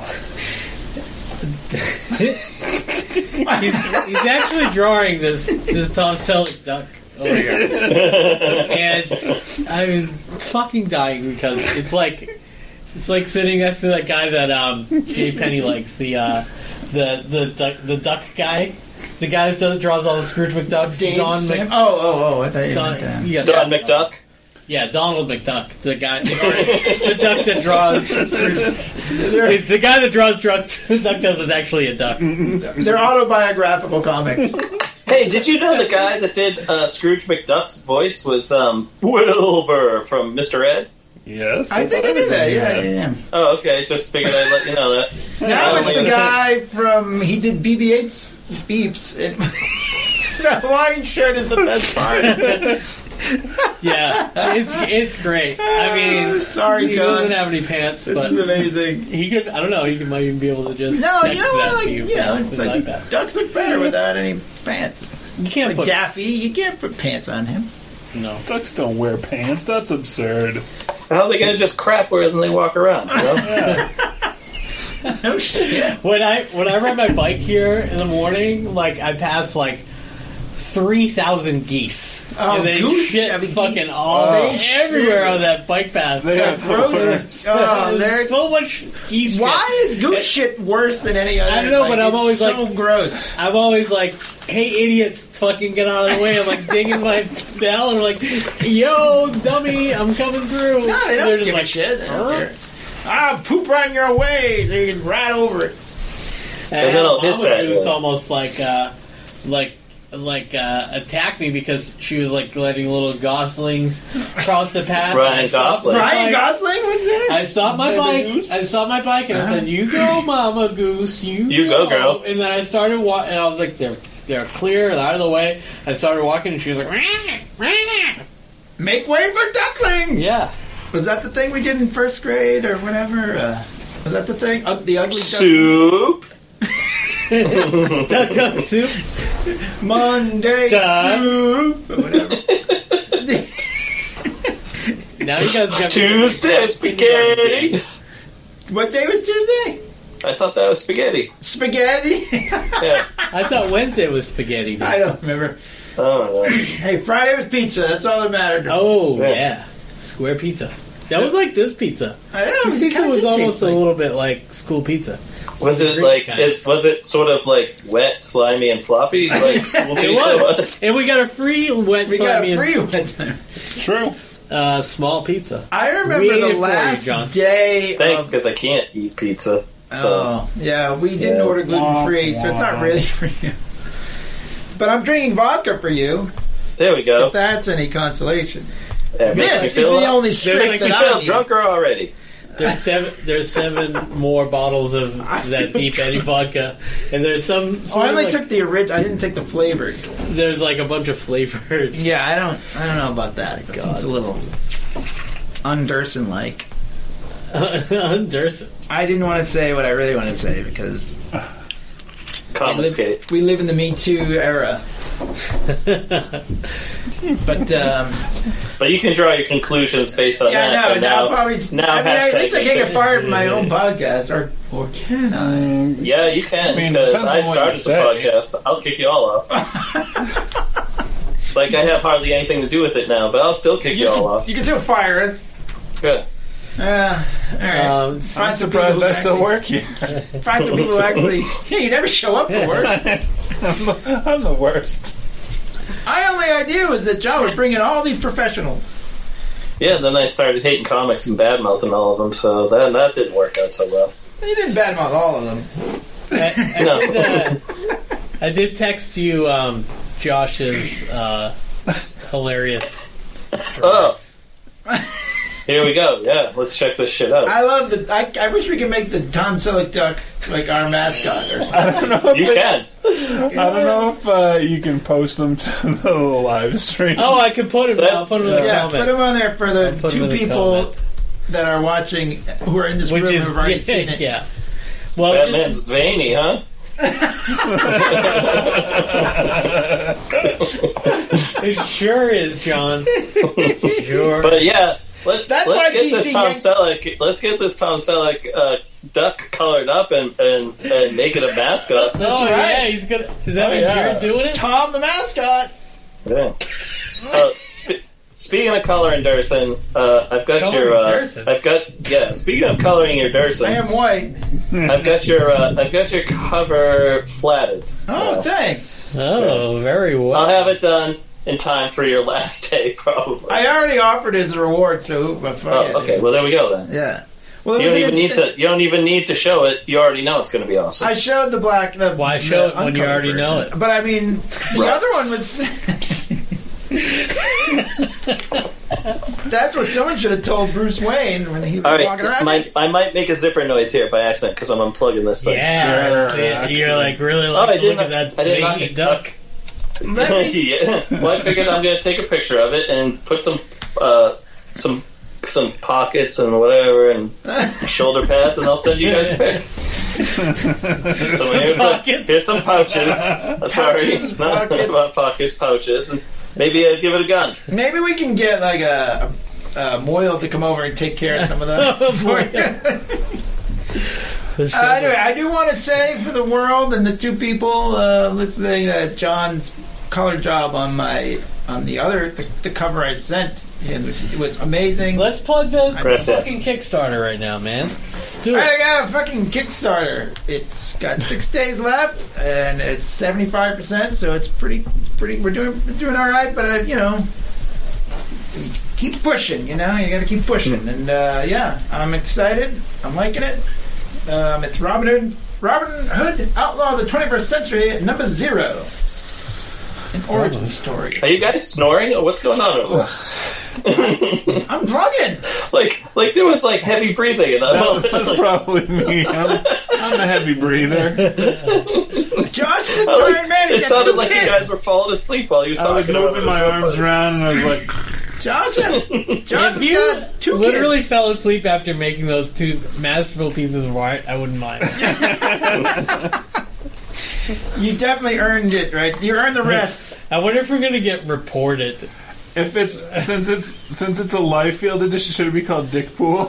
he's, he's actually drawing this this Tom Selleck duck over here, and I'm fucking dying because it's like it's like sitting next to that guy that um, Jay Penny likes, the uh, the the duck, the duck guy, the guy that does, draws all the Scrooge McDucks. Dave Don Sam- Mc, oh, oh, oh, I thought you Don, meant that. yeah, Don McDuck. yeah, Donald McDuck, the guy, the, artist, the duck that draws Scrooge. The, the guy that draws duck, DuckTales is actually a duck. They're autobiographical comics. Hey, did you know the guy that did uh, Scrooge McDuck's voice was um, Wilbur from Mister Ed? Yes. I think I knew that, yeah, yeah, yeah. Oh, okay. Just figured I'd let you know that. Now I it's only- the guy from, he did B B eight's Beeps. And that Hawaiian shirt is the best part. Yeah, it's it's great. I mean, Sorry, he John. doesn't have any pants, This but is amazing. he could. I don't know. He might even be able to just No, text you know that what? Like, to you. you know, from it's his like iPad. ducks look better without any pants. You can't Like put Daffy, you can't put pants on him. no. Ducks don't wear pants. That's absurd. How are they going to just crap where they walk around? You know? No shit. When I when I ride my bike here in the morning, like I pass like three thousand geese, Oh, and they goose? shit I mean, fucking geese- all Oh, everywhere shit. on that bike path. They That's have the gross. worst. Oh, There's they're- so much geese. Why shit. is goose shit worse than any other? I don't know, like, but I'm it's always so like- gross. I'm always like, hey, idiots, fucking get out of the way. I'm like dinging my bell and I'm like, yo, dummy, I'm coming through. No, they They're don't just give like, a shit. They don't care. Ah, poop right in your way so you can ride over it. And then I'll hiss Mama at Goose you. almost like, uh, like, like uh, attacked me because she was like letting little goslings cross the path. Ryan And I stopped Gosling. my Ryan bike. Gosling was there? I stopped my Baby bike. Goose? I stopped my bike and I said, "You go, Mama Goose. You, You go, girl." And then I started walking, and I was like, "They're they're clear, they're out of the way." I started walking, and she was like, "Rah, rah." Make way for Duckling! "Yeah." Was that the thing we did in first grade or whatever? Uh, was that the thing? Uh, the ugly Soup. Duck duck soup. duck Monday Duh. soup or whatever. Now you guys got Tuesday spaghetti. What day was Tuesday? I thought that was spaghetti. Spaghetti? Yeah. I thought Wednesday was spaghetti. I don't remember. Oh, no. Hey, Friday was pizza. That's all that mattered. Oh Yeah. yeah, square pizza. That was like this pizza. I know, This it pizza kinda was did almost taste a like- little bit like school pizza. Was it Great like, kind. is, was it sort of like wet, slimy, and floppy? Like school It pizza was, and we got a free wet We got slimy a and free one time. It's true. uh, small pizza. I remember We ate the it for you, last John. day. Thanks, of- because I can't eat pizza. So Oh, yeah, we didn't Yeah. order gluten free, so it's not really for you. But I'm drinking vodka for you, there we go. if that's any consolation. That makes me This is feel, the only that strip makes me that feel I need. drunker already. There's seven. There's seven more bottles of that Deep Eddy vodka, and there's some. Oh, Sort I of only like, took the original. I didn't take the flavored. there's like a bunch of flavored. Yeah, I don't. I don't know about that. That seems a little Underson like. Underson. I didn't want to say what I really want to say because we Confiscate. live, we live in the Me Too era. But um, But you can draw your conclusions based on yeah, that. no, but now, now, probably. now I mean, at hashtag least I can't me get too. fired from my own podcast, or or can I? Mm, Yeah, you can, I mean, because depends I on what started you the say. podcast. I'll kick you all off. Like, I have hardly anything to do with it now, but I'll still kick you, You all can, off. you can still fire us. Good. Uh, all right. Um, Find I'm some surprised people I who still actually- work here. Find some people who actually. Yeah, you never show up for work. I'm, the, I'm the worst. My only idea was that John would bring in all these professionals. Yeah, then I started hating comics and badmouthing all of them, so that, that didn't work out so well. You didn't badmouth all of them. I, I, No. did, uh, I did text you um, Josh's uh, hilarious. Oh. Here we go. Yeah, let's check this shit out. I love the. I, I wish we could make the Tom Selleck duck like our mascot or something. I don't know. If You it- can. I don't know if uh, you can post them to the live stream. Oh, I could put him. I'll That's- put him in the Yeah, comments. put them on there for I'll the put 'em two in the people comments. that are watching who are in this Which room is who've already yeah, seen it. yeah. Well, That just- man's veiny, huh? it sure is, John. Sure. But yeah, let's That's let's why get D this C Tom Yank- Selleck. Let's get this Tom Selleck uh, duck colored up and, and, and make it a mascot. That's oh right. yeah, he's gonna. Is that Oh, what yeah. you're doing it? Tom the mascot. Yeah. Uh, sp- speaking of coloring, Durson, uh, I've got Coloring your. Uh, Durson? I've got yeah. Speaking of coloring your Durson, I am white. I've got your. Uh, I've got your cover flatted. Oh, Uh, thanks. Oh, very well. I'll have it done in time for your last day, probably. I already offered as a reward, so who- fuck oh, it. okay. Well, there we go then. Yeah. Well, it You was don't an even need insane- to. You don't even need to show it. You already know it's going to be awesome. I showed the black. The, Why the show it when you uncovered already know version. it? But I mean, the Right. other one was. That's what someone should have told Bruce Wayne when he was All walking right, around. my, I might make a zipper noise here by accident because I'm unplugging this thing. Yeah, Sure, that's it. excellent. You're like really Oh, like I look didn't- at that I did not baby get- duck. That means- yeah. Well, I figured I'm going to take a picture of it and put some, uh, some, some pockets and whatever and shoulder pads, and I'll send you guys a pic. So here's, a, pockets? here's some pouches. Uh, sorry, Pouches, not pockets. about pockets, pouches. And maybe I'd give it a gun. Maybe we can get like a, a Moyle to come over and take care of some of that. Uh, anyway, I do want to say for the world and the two people uh, listening that John's color job on my on the other the, the cover I sent him it was amazing. Let's plug the Princess. fucking Kickstarter right now, man. Let's do I it. got a fucking Kickstarter. It's got six days left, and it's seventy five percent. So it's pretty. It's pretty. We're doing we're doing all right, but uh, you know, keep pushing. You know, you got to keep pushing. And uh, yeah, I'm excited. I'm liking it. Um, it's Robin Hood, Robin Hood, Outlaw of the twenty-first Century, number zero. An origin story. Are you guys snoring? Or what's going on over there? I'm drugging. like, like there was like heavy breathing, and I'm That's probably me. I'm, I'm a heavy breather. Josh is a giant man. He's It got sounded two like kids. you guys were falling asleep while you were I was talking about moving this. my arms around and I was like, Josh, has, Josh If you got two literally kids. fell asleep after making those two masterful pieces of art, I wouldn't mind. You definitely earned it, right? You earned the rest. I wonder if we're gonna get reported. if it's since it's since it's a live field edition, should it be called Dick Pool?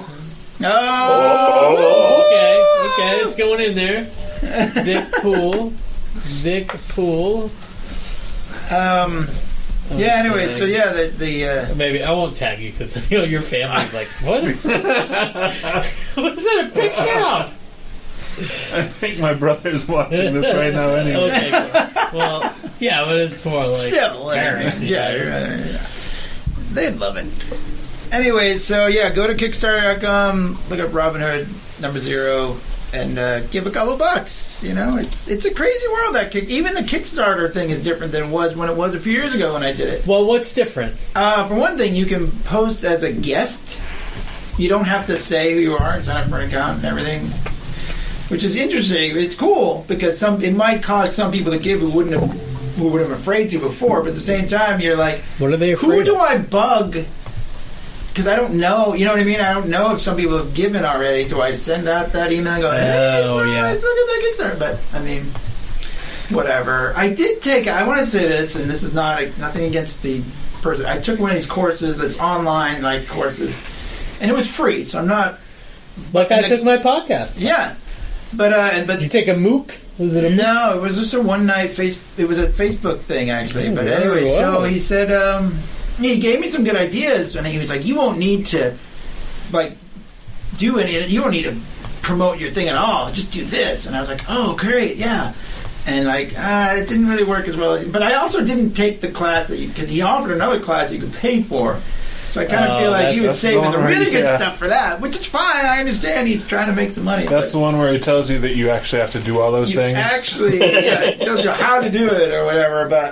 Oh, Okay, okay, it's going in there. Dick Pool, Dick Pool. um, yeah. Anyway, so yeah, the the uh, Maybe I won't tag you because you know your family's like, what is? What's that a picture of? I think my brother's watching this right now anyway. Okay, cool. Well, yeah, but it's more like still, uh, parents, yeah, you know. yeah, yeah. They'd love it. Anyway, so yeah, go to Kickstarter dot com, look up Robin Hood number zero, and uh, give a couple bucks. You know, it's it's a crazy world. That kick, even the Kickstarter thing is different than it was when it was a few years ago when I did it. Well, what's different? Uh, for one thing, you can post as a guest. You don't have to say who you are and sign up for an account and everything, which is interesting. It's cool because some it might cause some people to give who wouldn't have who would have been afraid to before. But at the same time, you're like, What are they who afraid do of? I bug? Because I don't know. You know what I mean? I don't know if some people have given already. Do I send out that email and go, hey, Oh, so yeah. guys, look at that Kickstarter? But I mean, whatever. I did take. I want to say this, and this is not a, nothing against the person. I took one of these courses that's online, like courses, and it was free. So I'm not. Like I took my podcast. Yeah, but uh, and- but You take a MOOC? Was it a MOOC? no, it was just a one night face. It was a Facebook thing actually. But Oh, anyway, wow. so he said um, he gave me some good ideas, and he was like, "You won't need to like do any. You don't need to promote your thing at all. Just do this." And I was like, "Oh, great, yeah." And like, uh, it didn't really work as well as. But I also didn't take the class that because he offered another class you could pay for. So I kind of Oh, feel like he was that's the saving one the where really he- good yeah. stuff for that, which is fine. I understand he's trying to make some money. That's but the one where it tells you that you actually have to do all those you things. actually, yeah, it tells you how to do it or whatever. But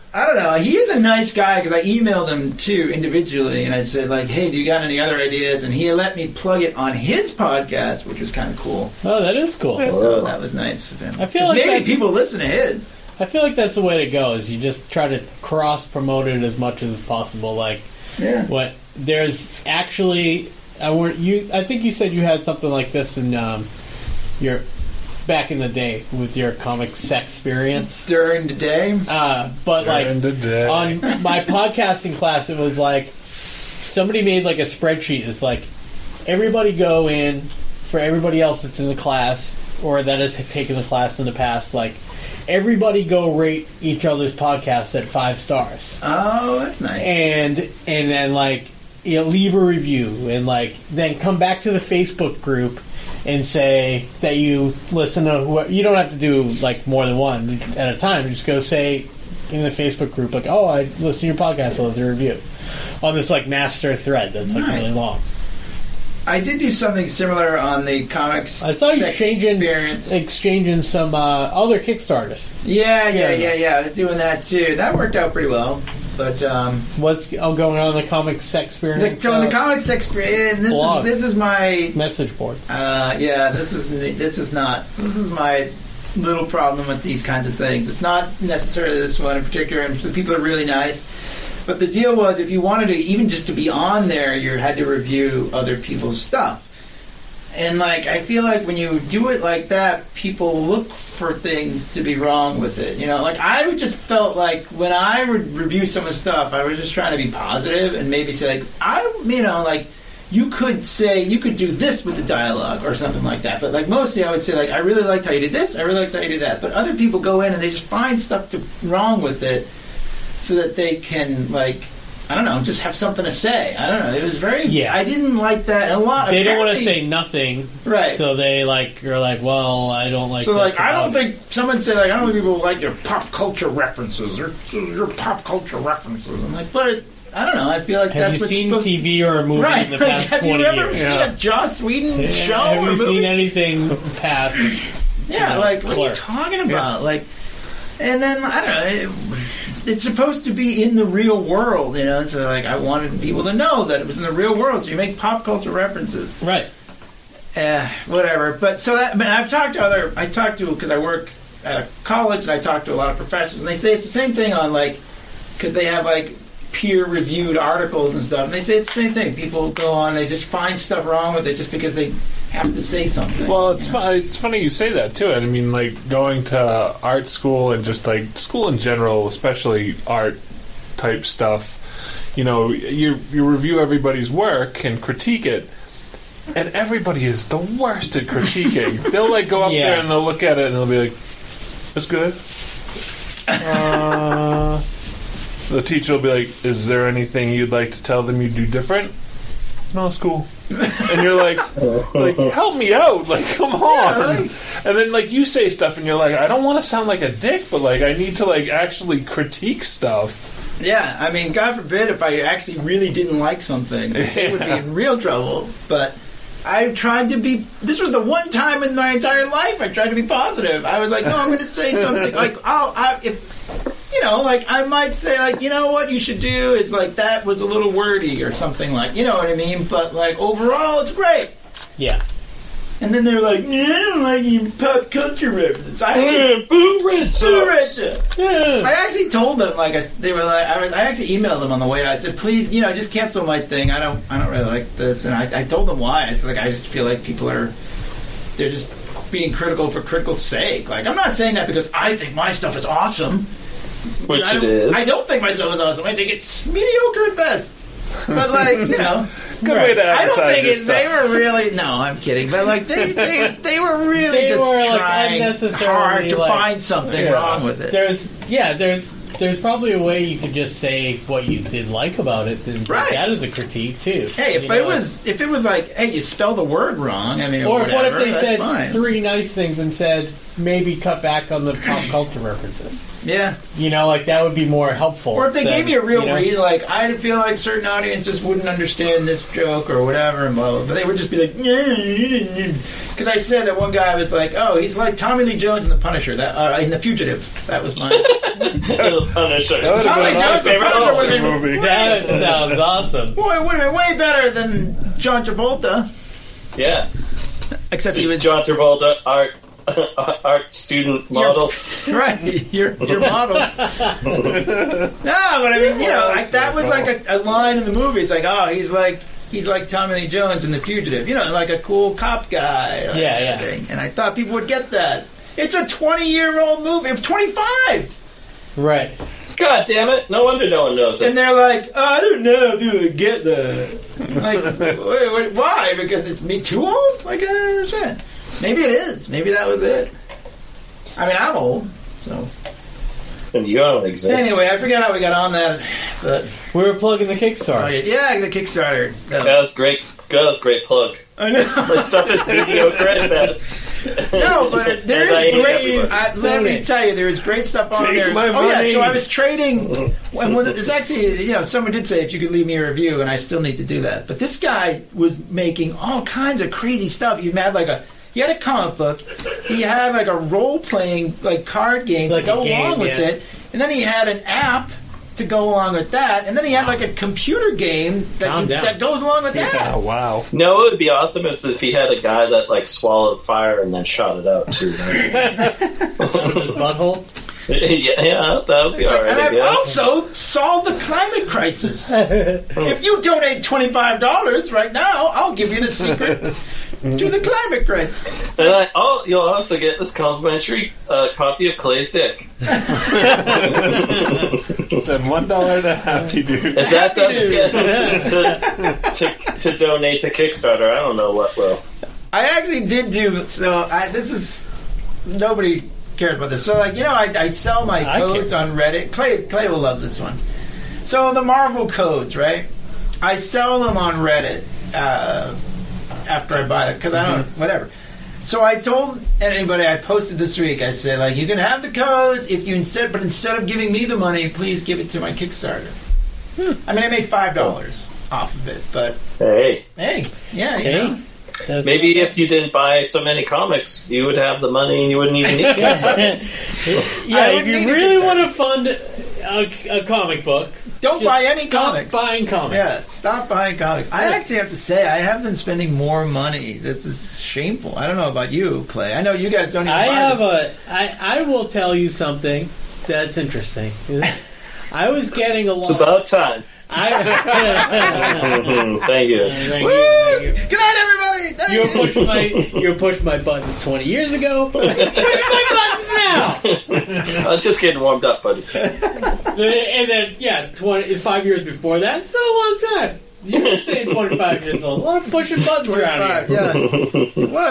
I don't know. He is a nice guy because I emailed him too individually, and I said like, "Hey, do you got any other ideas?" And he let me plug it on his podcast, which was kind of cool. Oh, that is cool. So that was nice of him. I feel like maybe that's- people listen to his. I feel like that's the way to go. Is you just try to cross promote it as much as possible. Like, Yeah. what there's actually, I weren't you. I think you said you had something like this in um, your back in the day with your comic sex experience. During the day. Uh, but During the like day. on my podcasting class, it was like somebody made like a spreadsheet. It's like everybody go in for everybody else that's in the class or that has taken the class in the past. Like everybody go rate each other's podcasts at five stars, Oh, that's nice. and and then like you know, leave a review and like then come back to the Facebook group and say that you listen to who, you don't have to do like more than one at a time. Just go say in the Facebook group like, oh, I listen to your podcast, I love the review on this like master thread that's like Nice. really long. I did do something similar on the comics. I saw you sex exchanging experience. exchanging some uh, other Kickstarters. Yeah, yeah, Yeah. yeah, yeah. I was doing that too. That worked out pretty well. But um, What's oh, going on in the comic sex the, experience? so in the uh, comics experience, this is blog. this is my message board. uh, yeah. This is this is not this is my little problem with these kinds of things. It's not necessarily this one in particular, and the people are really nice. But the deal was, if you wanted to, even just to be on there, you had to review other people's stuff. And, like, I feel like when you do it like that, people look for things to be wrong with it. You know, like, I just felt like when I would review some of the stuff, I was just trying to be positive and maybe say, like, I, you know, like, you could say, you could do this with the dialogue or something like that. But, like, mostly I would say, like, I really liked how you did this, I really liked how you did that. But other people go in and they just find stuff to, wrong with it so that they can, like, I don't know, just have something to say. I don't know. It was very... Yeah. I didn't like that. And a lot... They don't want to apparently- say nothing, Right. so they like are like, well, I don't like. So, this like, I don't about- think... Someone said, like, I don't think people like your pop culture references or your pop culture references. I'm like, but it, I don't know. I feel like Have that's you what's seen supposed T V or a movie Right. in the Like, past have twenty you ever years? seen Yeah. a Joss Whedon show Have or you movie? seen anything past? Yeah, know, like, what Clerks? are you talking about? Like, and then, I don't know... It, it's supposed to be in the real world, you know. So, like, I wanted people to know that it was in the real world. So you make pop culture references, Right. eh, whatever. But so that, but I've talked to other. I talked to because I work at a college and I talk to a lot of professors, and they say it's the same thing on like because they have like peer-reviewed articles and stuff. And they say it's the same thing. People go on, they just find stuff wrong with it just because they have to say something. Well, it's you know? fu- it's funny you say that too. I mean, like going to art school and just like school in general, especially art type stuff. You know, you you review everybody's work and critique it, and everybody is the worst at critiquing. They'll like go up Yeah. there and they'll look at it and they'll be like, "That's good." Uh, The teacher will be like, "Is there anything you'd like to tell them you do different?" No, it's cool. And you're like, like, help me out. Like, come on. And then, like, you say stuff and you're like, I don't want to sound like a dick, but, like, I need to, like, actually critique stuff. Yeah, I mean, God forbid if I actually really didn't like something, it would be in real trouble. But I tried to be. This was the one time in my entire life I tried to be positive. I was like, no, I'm going to say something like, I'll, I, if you know, like I might say, like, you know what you should do is like that was a little wordy or something like, you know what I mean. But like overall, it's great. yeah. And then they're like, yeah, I don't like your pop culture references. I actually, Boo Red Boo Red Sox. Sox. Yeah. I actually told them, like, I, they were like, I, was, I actually emailed them on the way out. I said, please, you know, just cancel my thing. I don't, I don't really like this. And I, I told them why. I said, like, I just feel like people are, they're just being critical for critical sake. Like, I'm not saying that because I think my stuff is awesome. Which I it don't- is. I don't think my stuff is awesome. I think it's mediocre at best. But like, you know, Good way to I don't advertise think your it, they stuff. were really. No, I'm kidding. But like, they they, they were really They just were, like, trying unnecessarily, hard to like- find something Yeah. wrong with it. There's yeah. There's there's probably a way you could just say what you did like about it, and Right. take that as a critique too. Hey, if You it know? was if it was like, hey, you spelled the word wrong. I mean, Or whatever, what if they that's said fine. three nice things and said maybe cut back on the pop culture references. Yeah. You know, like that would be more helpful. Or if they than, gave you a real you know? reason, like, I feel like certain audiences wouldn't understand this joke or whatever, and blah, blah, but they would just be like, because I said that one guy was like, oh, he's like Tommy Lee Jones in The Punisher, that uh, in The Fugitive. That was mine. The Punisher. That would have Tommy been Jones, a The Punisher, awesome would have been movie. That sounds awesome. Boy, would have been way better than John Travolta. Yeah. Except he was John Travolta, art art student model. right. Your your model. No, but I mean, you know, like that was like a, a line in the movie. It's like, oh, he's like he's like Tommy Lee Jones in The Fugitive. You know, like a cool cop guy. Like Yeah, yeah. thing. And I thought people would get that. It's a twenty-year-old movie. It's twenty-five. Right. God damn it! No wonder no one knows And it. they're like, oh, I don't know if you would get that. Like, wait, wait, why? Because it's me too old? Like, I don't understand. Maybe it is. Maybe that was it. I mean, I'm old, so. And you don't exist. Anyway, I forget how we got on that, but We were plugging the oh, Kickstarter. yeah, the Kickstarter. That was great. That was great plug. I know. My stuff is mediocre at best. No, but there And I is hate great. everyone. I, let me Donate. tell you, there is great stuff on Take there. my oh yeah, money. so I was trading. When, when it's actually, you know, someone did say if you could leave me a review, and I still need to do that. But this guy was making all kinds of crazy stuff. He had like a. He had a comic book. He had like a role playing like card game Like to a go game, along with yeah. it, and then he had an app to go along with that, and then he had like a computer game Calm that, down. that goes along with that. Oh, wow. No, it would be awesome if, if he had a guy that like swallowed fire and then shot it out too. His butthole. yeah, yeah, that would be Like, alright. and I I've guess. also solved the climate crisis. If you donate twenty-five dollars right now, I'll give you the secret to the climate crisis. And I, oh, you'll also get this complimentary uh, copy of Clay's Dick. Send one dollar to Happy Dude. If that Happy doesn't get him to, to, to, to donate to Kickstarter, I don't know what will. I actually did do so. I, this is nobody cares about this. So, like you know, I, I sell my I codes care. on Reddit. Clay Clay will love this one. So the Marvel codes, right? I sell them on Reddit uh, after I buy it because I don't whatever. So I told anybody I posted this week. I said like you can have the codes if you instead, but instead of giving me the money, please give it to my Kickstarter. I mean, I made five dollars off of it, but Hey, hey, yeah, you Hey. know. That's maybe if you didn't buy so many comics, you would have the money and you wouldn't even need Kickstarter. yeah, I if would you need to really get want to fund a, a comic book, Don't just buy any stop comics. buying comics. Yeah, stop buying comics. I actually have to say, I have been spending more money. This is shameful. I don't know about you, Clay. I know you guys don't even I buy have them. a. I, I will tell you something that's interesting. I was getting a It's lot. about time. I, Mhm, Thank you. thank Woo! you, thank you. Good night, everybody! Thank You you. were pushing my you were pushing my buttons twenty years ago. Push my buttons now. I'm just getting warmed up, buddy. And then yeah, twenty five years before that, it's been a long time. You were saying twenty five years old. A lot of pushing buttons around twenty-five, here. yeah. It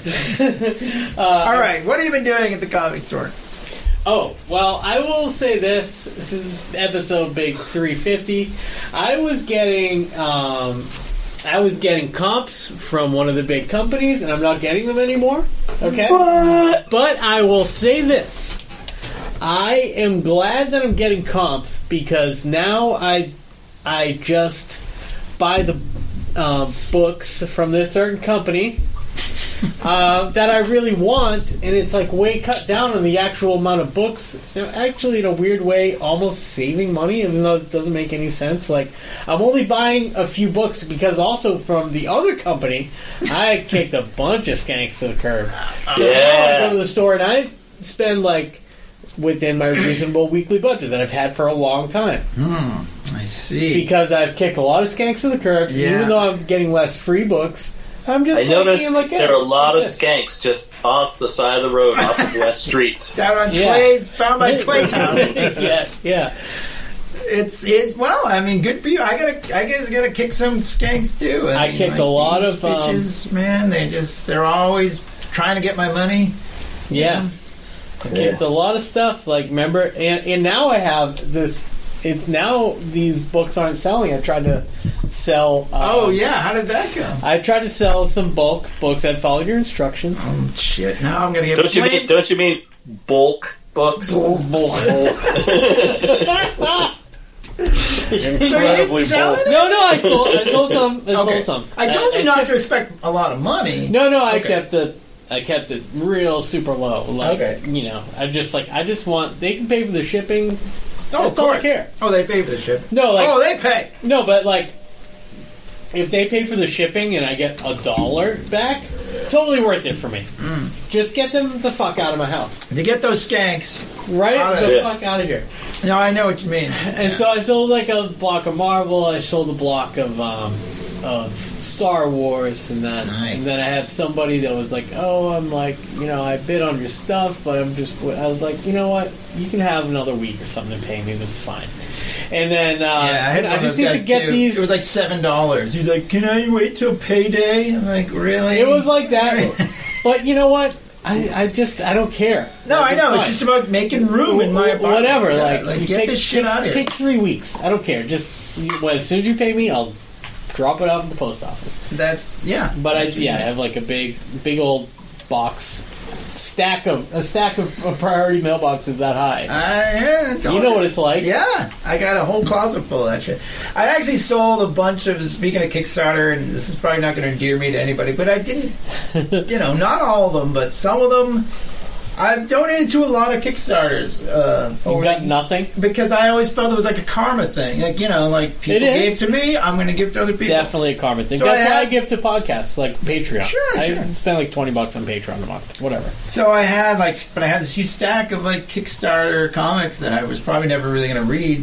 was. All right, what have you been doing at the comic store? Oh, well, I will say this. This is episode big three fifty. I was getting um, I was getting comps from one of the big companies, and I'm not getting them anymore. Okay? What? But I will say this. I am glad that I'm getting comps because now I I just buy the uh, books from this certain company uh, that I really want, and it's like way cut down on the actual amount of books. You know, actually, in a weird way, almost saving money, even though it doesn't make any sense. Like, I'm only buying a few books because also from the other company, I kicked a bunch of skanks to the curb. So now I Yeah. go to the store and I spend like within my reasonable weekly budget that I've had for a long time. I see. Because I've kicked a lot of skanks to the curb, Yeah. even though I'm getting less free books. I'm just I like, noticed being like, there are a lot of this. skanks just off the side of the road, off of West Street. Down on Yeah. Clay's, found by Clay's house. yeah, yeah. It's it. Well, I mean, good for you. I gotta, I guess, gotta kick some skanks too. I mean, kicked a lot these of, um, bitches, man. They just, they're always trying to get my money. Yeah. I kicked a lot of stuff, like, remember, and, and now I have this it now these books aren't selling. I tried to sell. Um, Oh yeah, how did that go? I tried to sell some bulk books. I followed your instructions. Oh shit! Now I'm gonna get. Don't you blamed. mean? Don't you mean bulk books? Bulk, bulk, bulk. Incredibly sell bold. it? No, no, I sold. I sold some. I Okay. sold some. I told you I not kept- to expect a lot of money. No, no, I Okay. kept it. I kept it real super low. Like, Okay. you know, I just like I just want they can pay for the shipping. Oh, That's of all I course. care. Oh, they pay for the ship. No, like Oh, they pay. no, but like if they pay for the shipping and I get a dollar back, totally worth it for me. Mm. Just get them the fuck out of my house. To get those skanks. Right Out of the it. fuck out of here. No, I know what you mean. And so I sold like a block of Marvel. I sold a block of um, of Star Wars, and then Nice. and then I had somebody that was like, "Oh, I'm like, you know, I bid on your stuff, but I'm just." I was like, you know what? You can have another week or something to pay me. That's fine. And then uh, Yeah, I, had I one of just those need to guys, get too. these. It was like seven dollars. He's like, "Can I wait till payday?" I'm like, "Really?" It was like that, but you know what? I, I just I don't care. No, Like, I know. fine. It's just about making room in my apartment. Whatever. Yeah, like, like you get take, this shit take, out of here. Take three weeks. I don't care. Just you, well, as soon as you pay me, I'll drop it off at the post office. That's yeah. But I That's what yeah, I you have like a big big old box stack of a stack of, of priority mailboxes that high. I, yeah, You know what it's like. Yeah, I got a whole closet full of that shit. I actually sold a bunch of, speaking of Kickstarter, and this is probably not going to endear me to anybody, but I didn't, you know, not all of them, but some of them, I've donated to a lot of Kickstarters. Uh, You over got the- nothing. Because I always felt it was like a karma thing. Like, you know, like people It gave is. to me, I'm going to give to other people. Definitely a karma thing. So That's I why I had- give to podcasts like Patreon. Sure, I sure. spend like twenty bucks on Patreon a month. Whatever. So I had like, but I had this huge stack of like Kickstarter comics that I was probably never really going to read.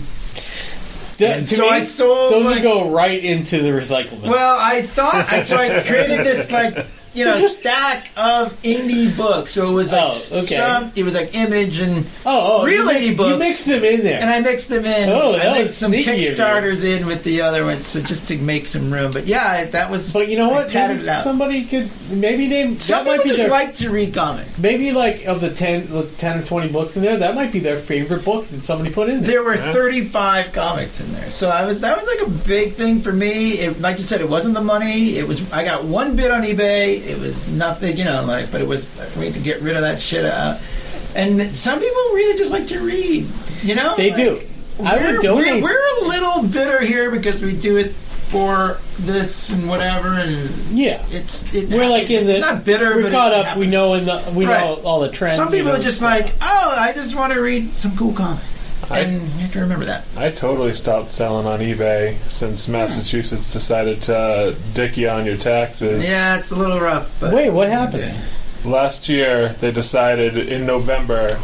The- And to so me, I sold, those like- would go right into the recycle bin. Well, I thought I so I created this like you know stack of indie books. So it was like Oh, okay. some, it was like Image and oh, oh, real you indie mix, books. You mixed them in there. and I mixed them in. Oh, that I mixed was some sneaky of you. Kickstarters in with the other ones, so just to make some room. But yeah, that was. but you know I what? padded Maybe it out. somebody could. Maybe they. Some that might people be just their, like to read comics. Maybe like of the ten, the ten or twenty books in there, that might be their favorite book that somebody put in there. There were thirty-five comics in there, so I was that was like a big thing for me. It, like you said, it wasn't the money. It was I got one bid on eBay. It was nothing, you know, like, but it was a way to get rid of that shit out. And some people really just like to read, you know. They Like, do. I we're, would donate. We're, we're a little bitter here because we do it for this and whatever, and Yeah. it's it, We're like in the. it's not bitter. We're but caught it up. We happens. know in the. We Right. know all the trends. Some we people know are just stuff. like, oh, I just want to read some cool comics, I- and you have to remember that. I totally stopped selling on eBay since Massachusetts decided to dick you on your taxes. Yeah, it's a little rough. But Wait, what happened? Last year, they decided in November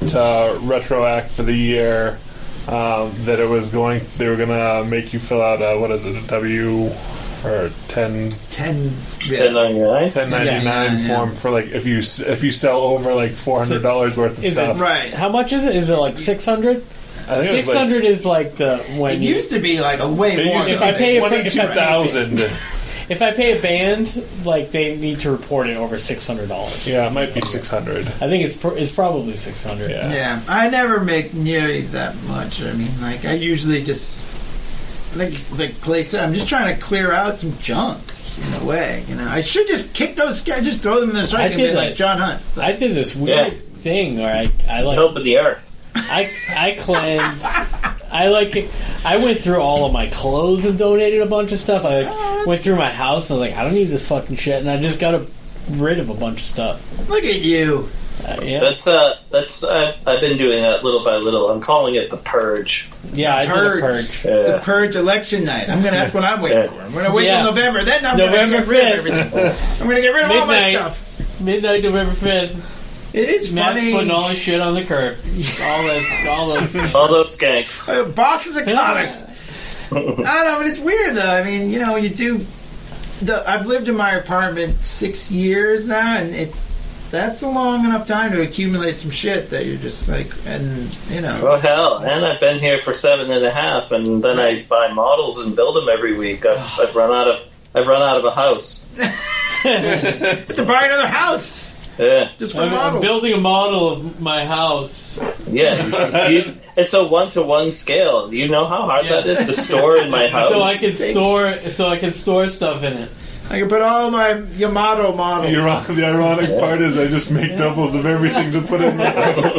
to retroact for the year um, that it was going. They were going to make you fill out a what is it, a W or ten ten, ten ninety nine. ten ninety nine Yeah, yeah, form yeah. for like if you s- if you sell over like four hundred dollars worth of Is it stuff. right. How much is it? Is it like six hundred? I think it was Six like hundred is like the when It you, used to be like a way it more. used to If I be pay a- twenty two thousand. if I pay a band, like they need to report it over six hundred dollars. Yeah, it might be six hundred. I think it's pr- it's probably six hundred. Yeah. Yeah, I never make nearly that much. I mean, like I usually just like like Clay said, I'm just trying to clear out some junk in a way. You know, I should just kick those guys, just throw them in the I recycling did bin like that. John Hunt. I did this weird Yeah. thing where I I like Help in the earth. I I cleansed. I like. I went through all of my clothes and donated a bunch of stuff. I like, went through my house and I was like, I don't need this fucking shit, and I just got a, rid of a bunch of stuff. Look at you. Uh, yeah, That's uh, that's uh, I've been doing that little by little. I'm calling it the purge. yeah. I did a Purge. purge. The Yeah. purge election night. I'm gonna. That's what I'm waiting Yeah. for. I'm gonna wait Yeah. till November. Then I'm November gonna get rid of fifth. everything. I'm gonna get rid of all my Midnight. stuff. Midnight, November fifth. It is Matt's funny. putting all his shit on the curb. All those, all those. All those skanks. Uh, boxes of comics. I don't know, but it's weird though. I mean, you know, you do. The, I've lived in my apartment six years now, and it's that's a long enough time to accumulate some shit that you're just like, and you know. Oh hell! And I've been here for seven and a half, and then I buy models and build them every week. I've, I've run out of I've run out of a house. to buy another house. Yeah. Just for I'm, I'm models. building a model of my house. Yeah. You- it's a one-to-one scale. You know how hard Yeah. that is to store in my house? So I can store so I can store stuff in it. I can put all my Yamato models. The, iron- the ironic part is I just make doubles of everything to put in the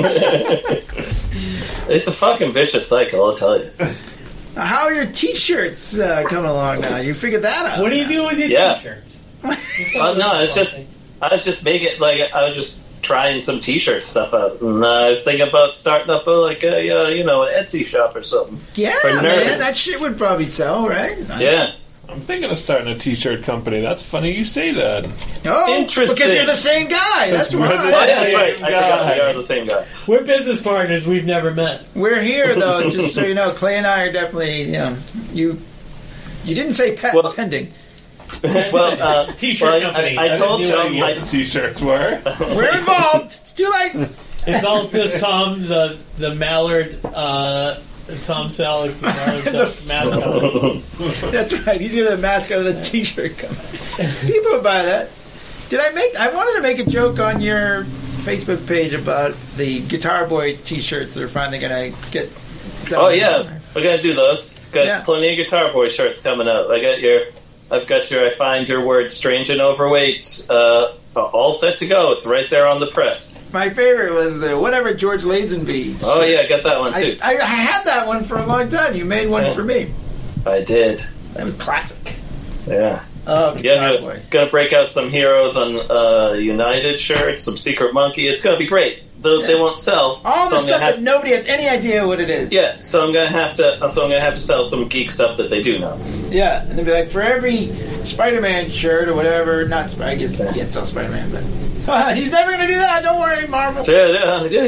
house. It's a fucking vicious cycle, I'll tell you. How are your T-shirts uh, coming along now? You figured that out. What do you do with your Yeah. t-shirts? Oh, no, it's just... I was just making... Like, I was just trying some T-shirt stuff out. And uh, I was thinking about starting up, a, like, a, uh, you know, an Etsy shop or something. Yeah, For man, nerds. that shit would probably sell, right? Yeah. I'm thinking of starting a t-shirt company. That's funny you say that. Oh, Interesting. because you're the same guy. That's, That's why. right. Oh, yeah, that's Same right. I guy. forgot we are the same guy. We're business partners. We've never met. We're here, though, just so you know. Clay and I are definitely, you know, you. You didn't say pet Well- pending. Well, uh, T-shirt well, company. I, I told I you... didn't know I, What the t-shirts were. We're involved. It's too late. It's all just Tom, the the Mallard, uh, Tom Selleck, the Mallard the mascot. That's right. He's gonna be the mascot of the T-shirt company. People would buy that. Did I make? I wanted to make a joke on your Facebook page about the Guitar Boy T-shirts that are finally gonna get. oh, selling. yeah. We're going to do those. Got Yeah. plenty of Guitar Boy shirts coming out. I got your... I've got your I Find Your Word Strange and Overweight uh, all set to go. It's right there on the press. My favorite was the whatever George Lazenby. Oh, yeah, I got that one, I, too. I, I had that one for a long time. You made one Yeah. for me. I did. That was classic. Yeah. Oh, Yeah, Guitar gonna, Boy. gonna break out some Heroes on uh, United shirts, some Secret Monkey. It's gonna be great. They, Yeah. they won't sell. All so the I'm stuff gonna have, that nobody has any idea what it is. yeah, so I'm gonna have to. So I'm gonna have to sell some geek stuff that they do know. Yeah, and they'd be like, for every Spider-Man shirt or whatever, not Spider, I guess you can't sell Spider-Man, but he's never going to do that. Don't worry, Marvel. Yeah, yeah, yeah,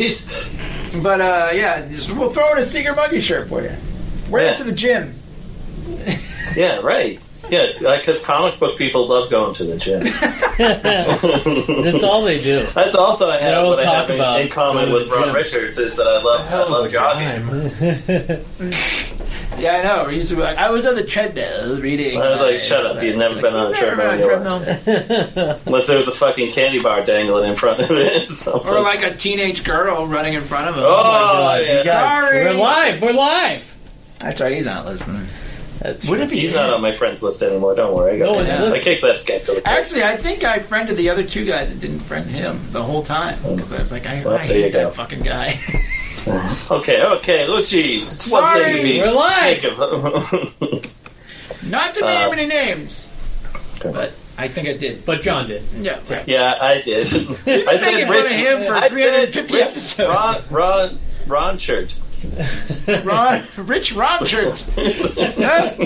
jeez. But uh, yeah, just, we'll throw in a Secret Monkey shirt for you. Wear Yeah. it to the gym. Yeah, right. Yeah, because comic book people love going to the gym. That's all they do. That's also I They have all what I talk have in, about in common going to with the Ron gym. Richards is that I love I love jogging. Yeah, I know. We used to be like, I was on the treadmill reading. I was like, shut up, you've never been on a Never been on a treadmill. treadmill. Unless there was a fucking candy bar dangling in front of it. Or something. Or like a teenage girl running in front of him. Oh, God, yeah. you guys, Sorry. we're live. We're live. That's right, he's not listening. That's What if he He's is? not on my friends list anymore. Don't worry. I, got No it. one's I listening. kicked that sketch to the curb. Actually, I think I friended the other two guys that didn't friend him the whole time. Because I was like, I, Well, I there you hate go. that fucking guy. Okay, okay. Oh, jeez. It's one Sorry, thing to be. we're live. think of- Not to name Uh, any names. But I think I did. But John did. Yeah, right. yeah, I did. I making said fun Rich. of him for I three hundred said fifty Rich, episodes. Ron, Ron, Ron shirt. Ron, Rich Rodchard. Yes.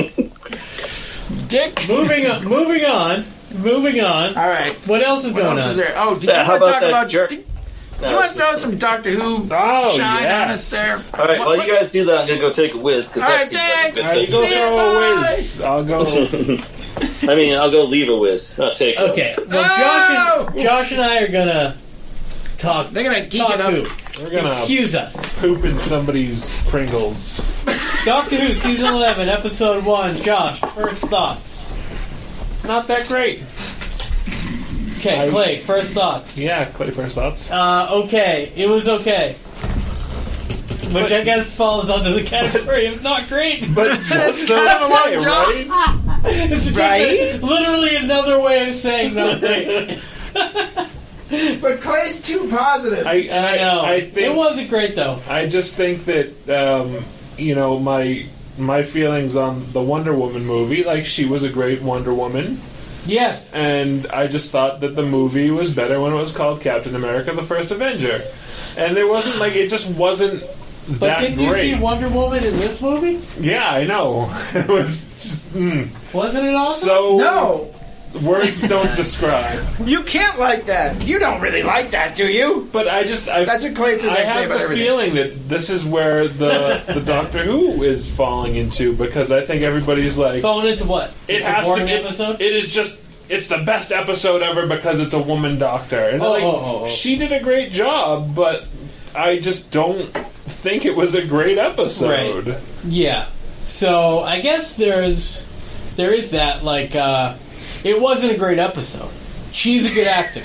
Dick. Moving on. Moving on. Moving on. All right. What else is What going else on? is there? Oh, did Yeah, you how want to about talk that about? jerk? Did, No, you want it's to throw some Doctor Who Oh, shine yes. on us there? All right, What- while what- you guys do that, I'm gonna go take a whiz because All that right, seems like a thanks. good All right, thing. go Yeah, throw a bye. whiz. I'll go. I mean, I'll go leave a whiz, not take. one. Okay. Well, Oh! Josh and, Josh and I are gonna talk. They're gonna geek talk it up. Who. We're gonna Excuse us. poop in somebody's Pringles. Doctor Who season eleven, episode one. Josh, first thoughts. Not that great. Okay, I- Clay, first thoughts. Yeah, Clay, first thoughts. Uh, okay, it was okay. Which I guess falls under the category of not great. But just kind of a long okay, drop. right? It's just Right? literally another way of saying not great. But Clay's too positive. I, I know. I it think wasn't great though. I just think that um, you know my my feelings on the Wonder Woman movie. Like, she was a great Wonder Woman, Yes. and I just thought that the movie was better when it was called Captain America: The First Avenger. And it wasn't like it just wasn't But that didn't you great. see Wonder Woman in this movie? Yeah, I know. It was just mm. Wasn't it awesome? so. no, Words don't describe. you can't like that. You don't really like that, do you? But I just I, That's what Clay says I I say have about the everything. feeling that this is where the the Doctor Who is falling into, because I think everybody's like, Falling into what? it The has to boring be. episode? It is just. It's the best episode ever because it's a woman doctor. And Oh, like, oh, oh, oh. she did a great job, but I just don't think it was a great episode. Right. Yeah. So I guess there's there is that like uh, it wasn't a great episode. She's a good actor.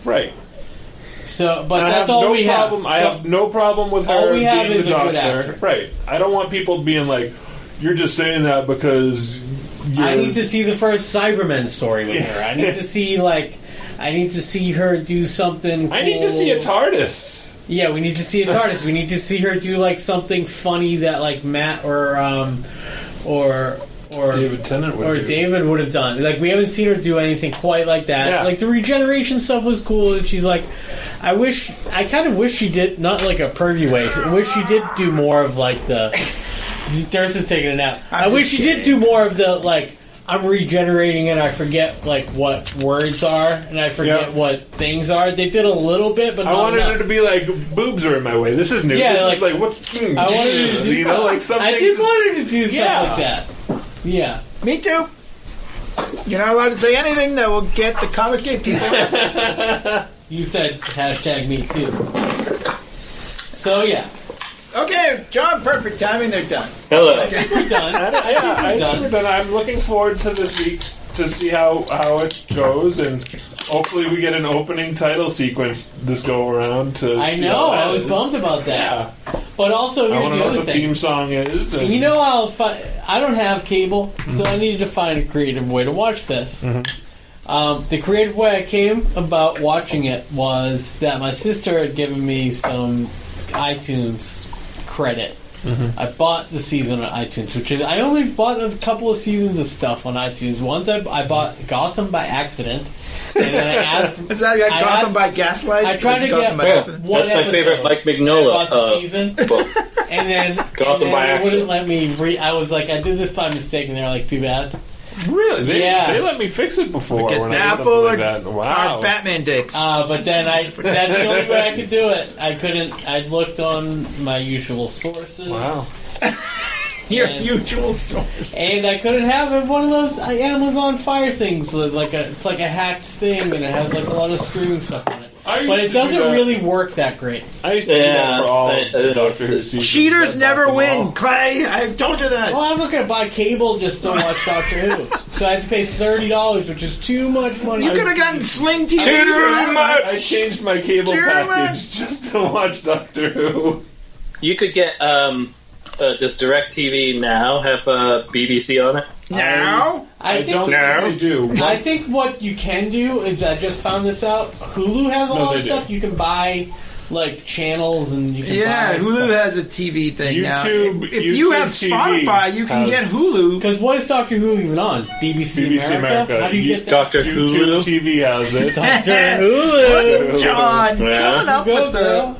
Right. So, but And I that's have all no we problem, have. I have no problem with her All we have being is the a good doctor. actor. Right. I don't want people being like, "You're just saying that because." You're... I need to see the first Cybermen story with her. I need to see like, I need to see her do something. Cool. I need to see a TARDIS. Yeah, we need to see a TARDIS. We need to see her do like something funny that like Matt or um or or David Tennant would or do. David would have done. Like we haven't seen her do anything quite like that. Yeah. Like the regeneration stuff was cool. And she's like, I wish, I kind of wish she did not like a pervy way. I wish she did do more of like the. Durson's taking a nap. I'm I wish just she did kidding. do more of the like. I'm regenerating and I forget like what words are and I forget Yep. what things are. They did a little bit, but I not wanted enough. her to be like, boobs are in my way. This is new. Yeah, this like- is like, what's... Mm, I wanted her to do you know, like something... I did want her to do stuff Yeah. like that. Yeah. Me too. You're not allowed to say anything that will get the comic gay people. You said hashtag me too. So yeah, Okay, John, perfect timing. They're done. Hello. we're done. I, I, I, I done. think we're done. I'm looking forward to this week to see how, how it goes, and hopefully we get an opening title sequence this go around. To I see know. how that I was is. bummed about that. Yeah. But also, I here's want to the know other what the thing. theme song is. And You know, I'll fi- I don't have cable, so Mm-hmm. I needed to find a creative way to watch this. Um, the creative way I came about watching it was that my sister had given me some iTunes credit. Mm-hmm. I bought the season on iTunes, which is I only bought a couple of seasons of stuff on iTunes. Once I, I bought Gotham by accident, and then I asked. Is that like I Gotham asked- by Gaslight? I tried to Gotham get- by Yeah, Gaslight? One that's my episode. favorite Mike I Mignola bought the uh, season. book. And then, Gotham and by then they wouldn't accident. let me re- I was like, I did this by mistake, and they're like, too bad. Really? They, Yeah. they let me fix it before Because when I did Apple something or, like that. Wow. or Batman dicks. Uh, but then I, that's the only way I could do it. I couldn't, I looked on my usual sources. Wow. Your yes. usual source. And I couldn't have one of those uh, Amazon Fire things. with Like a, it's like a hacked thing, and it has like a lot of streaming stuff on it. I used But to it do doesn't that. really work that great. I used to do Yeah, that for all I- I don't Doctor know. Who seasons. Cheaters I never bought them win, all. Clay. I've told you that. Well, I'm not going to buy cable just to watch Doctor Who. So I had to pay thirty dollars, which is too much money. You could have gotten Sling T V. Too for much. I changed my cable Too package much. just to watch Doctor Who. You could get um, uh, does DirecTV now have uh, B B C on it? Now? I, I think don't No. think they do. I think what you can do is I just found this out. Hulu has a No, lot they of do. stuff. You can buy like channels and you can Yeah, buy Hulu stuff. has a T V thing now. YouTube- If, if you YouTube have T V Spotify, you can get has- Hulu. Because what is Doctor Who even on? B B C, B B C America. How do you, You- get that? Doctor YouTube Hulu. T V has it. Doctor Look Hulu. at John Yeah. coming up Go, with girl.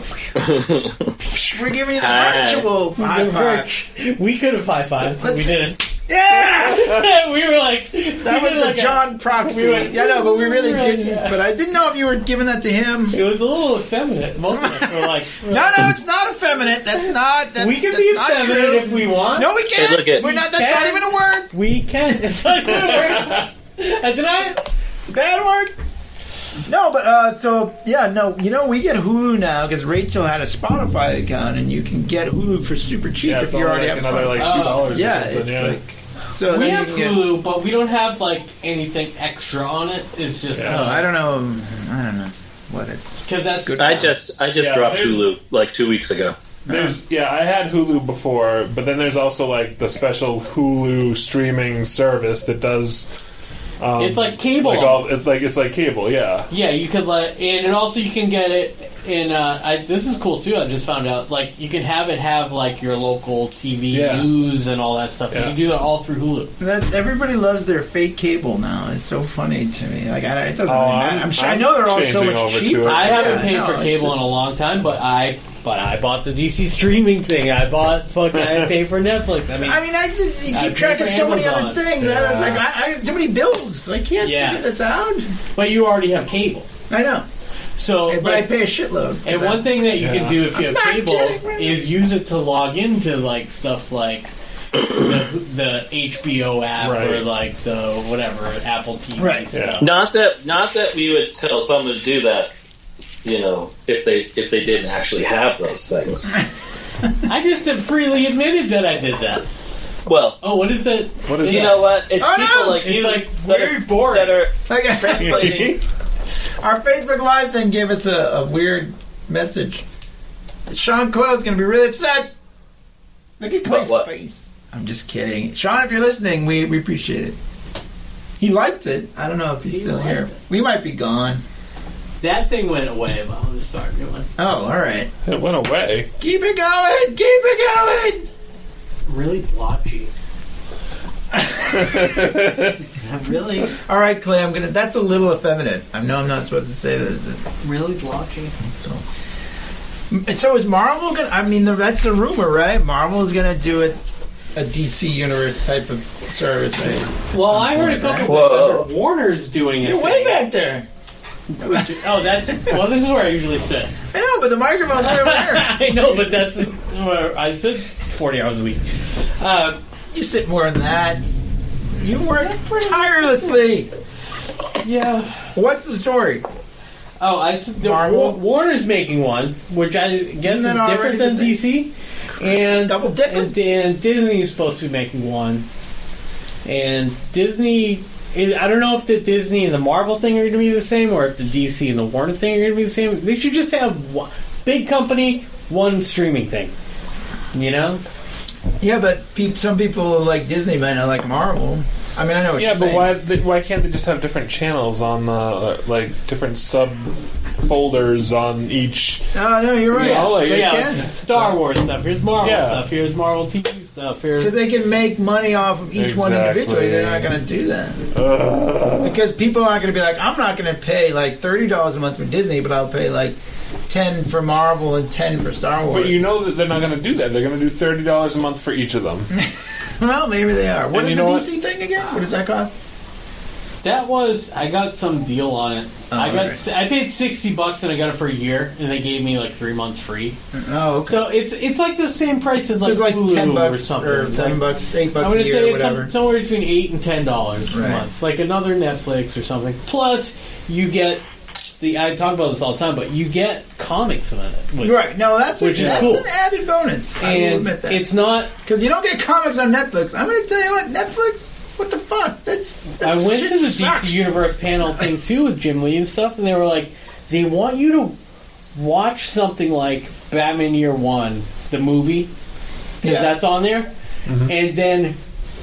the. We're giving you the Hi. virtual high five. We could have high fived, but we Let's- didn't. Yeah, we were like, that we was did the like a- John proxy. we went- yeah, no, but we really we were- didn't. yeah. But I didn't know if you were giving that to him. It was a little effeminate. Most of us were like, No, no, it's not effeminate. That's not. That's, we can that's be not effeminate true. if we want. No, we can't. Hey, look at- We're not. We That's not can. even a word. We can. It's not even a word. I deny it. Bad word. No, but uh, so yeah, no, you know we get Hulu now because Rachel had a Spotify account, and you can get Hulu for super cheap Yeah, if it's you only already like have another Spotify. like two dollars. yeah, or something, it's yeah. like so. We then have you can Hulu, but we don't have like anything extra on it. It's just Yeah. Get, oh, I don't know. um, I don't know what it's. because that's Good. I just I just Yeah, dropped there's- Hulu like two weeks ago. There's yeah, I had Hulu before, but then there's also like the special Hulu streaming service that does. Um, It's like cable Like all, it's like it's like cable, yeah. yeah. You could let and, and also you can get it in. Uh, I, this is cool too. I just found out like you can have it have like your local T V Yeah. news and all that stuff. You Yeah. can do that all through Hulu. That, everybody loves their fake cable now. It's so funny to me. Like I, it doesn't. Oh, really matter. I'm- I'm sure. i I'm know they're all so changing much over to cheaper. it. I haven't Yeah, paid no, for it's cable just- in a long time, but I but I bought the D C streaming thing. I bought fucking I paid for Netflix. I mean, I mean, I just you I keep track pay of for so many Amazon. other things. I was Yeah. like, I, I have too many bills. I can't Yeah. figure this out. but you already have cable, I know, so but like, I pay a shitload. for and that. one thing that you Yeah. can do if you have I'm not cable kidding, really. is use it to log into like stuff like the, the H B O app or Right. like the whatever Apple T V Right. stuff. Not that not that we would tell someone to do that. You know, if they if they didn't actually have those things. I just have freely admitted that I did that. Well, Oh, what is that? What is you that? know what? It's Oh, people no! like It's you like that very are, boring. that are Like, translating Our Facebook Live thing gave us a, a weird message. Sean Coyle's going to be really upset. Look at Clay's what? face. I'm just kidding. Sean, if you're listening, we, we appreciate it. He liked it. I don't know if he's He still liked here. it. We might be gone. That thing went away, but I'm going to start a new one. Oh, all right. It went away. Keep it going. Keep it going. Really blotchy. Really? All right, Clay. I'm gonna. That's a little effeminate. I know I'm not supposed to say that. Really blotchy. So, so is Marvel gonna? I mean, the, that's the rumor, right? Marvel is gonna do it. A D C Universe type of service, right? Well, I heard a couple Whoa. of Warner's doing it. You're way back there. Oh, that's well. This is where I usually sit. I know, but the microphone's way over there. I know, but that's where I sit forty hours a week. Uh, You sit more than that. You work tirelessly. yeah. What's the story? Oh, I s- the, Marvel? Wa- Warner's making one, which I guess Isn't is that different already than the D C. And Double dipping? and, and Disney is supposed to be making one. And Disney, is, I don't know if the Disney and the Marvel thing are going to be the same, or if the D C and the Warner thing are going to be the same. They should just have one big company, one streaming thing. You know? Yeah, but pe- some people like Disney might not like Marvel. I mean, I know what Yeah, you're but saying. why they- why can't they just have different channels on the like different sub folders on each? Oh, no, you're right. You know, like- they yeah, can. it's Star Wars stuff. Here's Marvel Yeah. stuff. Here's Marvel T V stuff. Here's Because they can make money off of each one Exactly. individually. They're not going to do that. Uh, Because people aren't going to be like, I'm not going to pay like thirty dollars a month for Disney, but I'll pay like ten for Marvel and ten for Star Wars. but you know that they're not going to do that. They're going to do thirty dollars a month for each of them. Well, maybe they are. What And is you the know D C thing again? What does that cost? That was I got some deal on it. Oh, I got okay. I paid sixty bucks and I got it for a year, and they gave me like three months free. Oh, okay. So it's it's like the same price as So like, it's like Hulu ten or bucks something. or It's seven like- bucks, eight bucks I'm a gonna year, say or it's whatever. some, somewhere between eight and ten dollars Right. a month, like another Netflix or something. Plus, you get the I talk about this all the time, but you get comics in it, which, Right. No, that's, a, Which is that's cool. an added bonus. I will and admit that. it's not. Because you don't get comics on Netflix. I'm going to tell you what, Netflix, what the fuck? That's, that I went shit to the sucks. D C Universe panel thing too with Jim Lee and stuff, and they were like, they want you to watch something like Batman Year One, the movie, because Yeah. that's on there, and then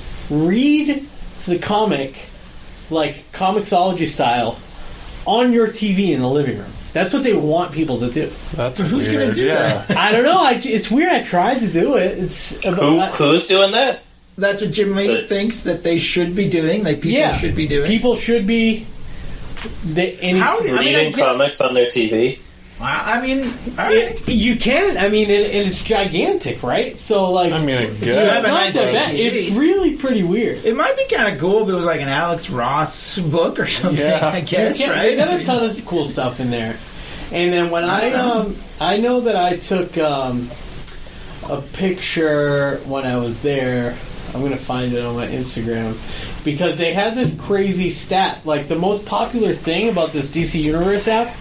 read the comic, like comicsology style, on your T V in the living room. That's what they want people to do. That's Who's weird. gonna do yeah. that? I don't know. I, it's weird. I tried to do it. It's Who, about, who's doing that? That's what Jim Lee But- thinks that they should be doing. Like people yeah, should be doing. People should be. The, and How it's- do- I mean, I Reading guess- comics on their T V? I I mean, all right. It, you can. I mean, and, and it's gigantic, right? So, like, I mean, I it's guess. have a not nice that big bad. T V. It's really pretty weird. It might be kind of cool if it was like an Alex Ross book or something. Yeah. I guess, Yeah, right? They got a ton of cool stuff in there. And then when I, um, I know that I took um, a picture when I was there. I'm gonna find it on my Instagram because they had this crazy stat. Like the most popular thing about this D C Universe app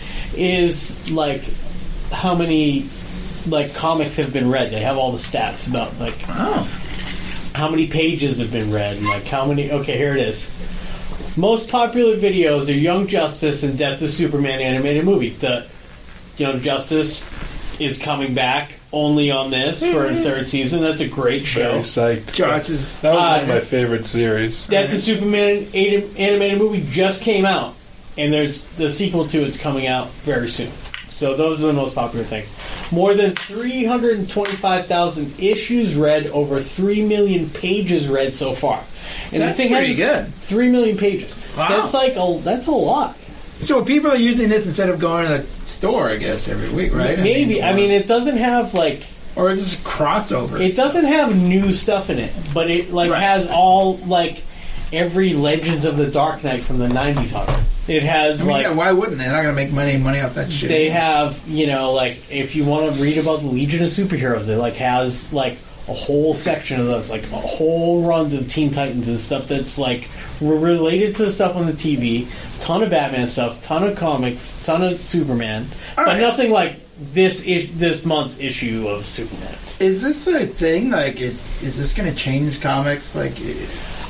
is like how many like comics have been read. They have all the stats about like Oh, how many pages have been read and like how many. Okay, here it is. Most popular videos are Young Justice and Death of Superman animated movie. The Young Justice is coming back only on this for a third season. That's a great show. Very psyched. Josh is. That was Uh, one of my favorite series. Death of Superman anim- animated movie just came out, and there's the sequel to it's coming out very soon. So those are the most popular thing. More than three hundred twenty-five thousand issues read, over three million pages read so far. And That's the thing pretty has good. three million pages. Wow. That's like a that's a lot. So people are using this instead of going to the store, I guess, every week, right? Maybe. I mean, it doesn't have like or is this a crossover? it doesn't have new stuff in it, but it like Right. has all like every Legends of the Dark Knight from the nineties on it. It has I mean, like yeah, why wouldn't they? They're not going to make money money off that shit. they have, you know, like if you want to read about the Legion of Superheroes, it like has like a whole section of those, like a whole runs of Teen Titans and stuff that's like re- related to the stuff on the T V. Ton of Batman stuff, ton of comics, ton of Superman, All but right. nothing like this is this month's issue of Superman. Is this a thing? Like, is is this going to change comics? Like,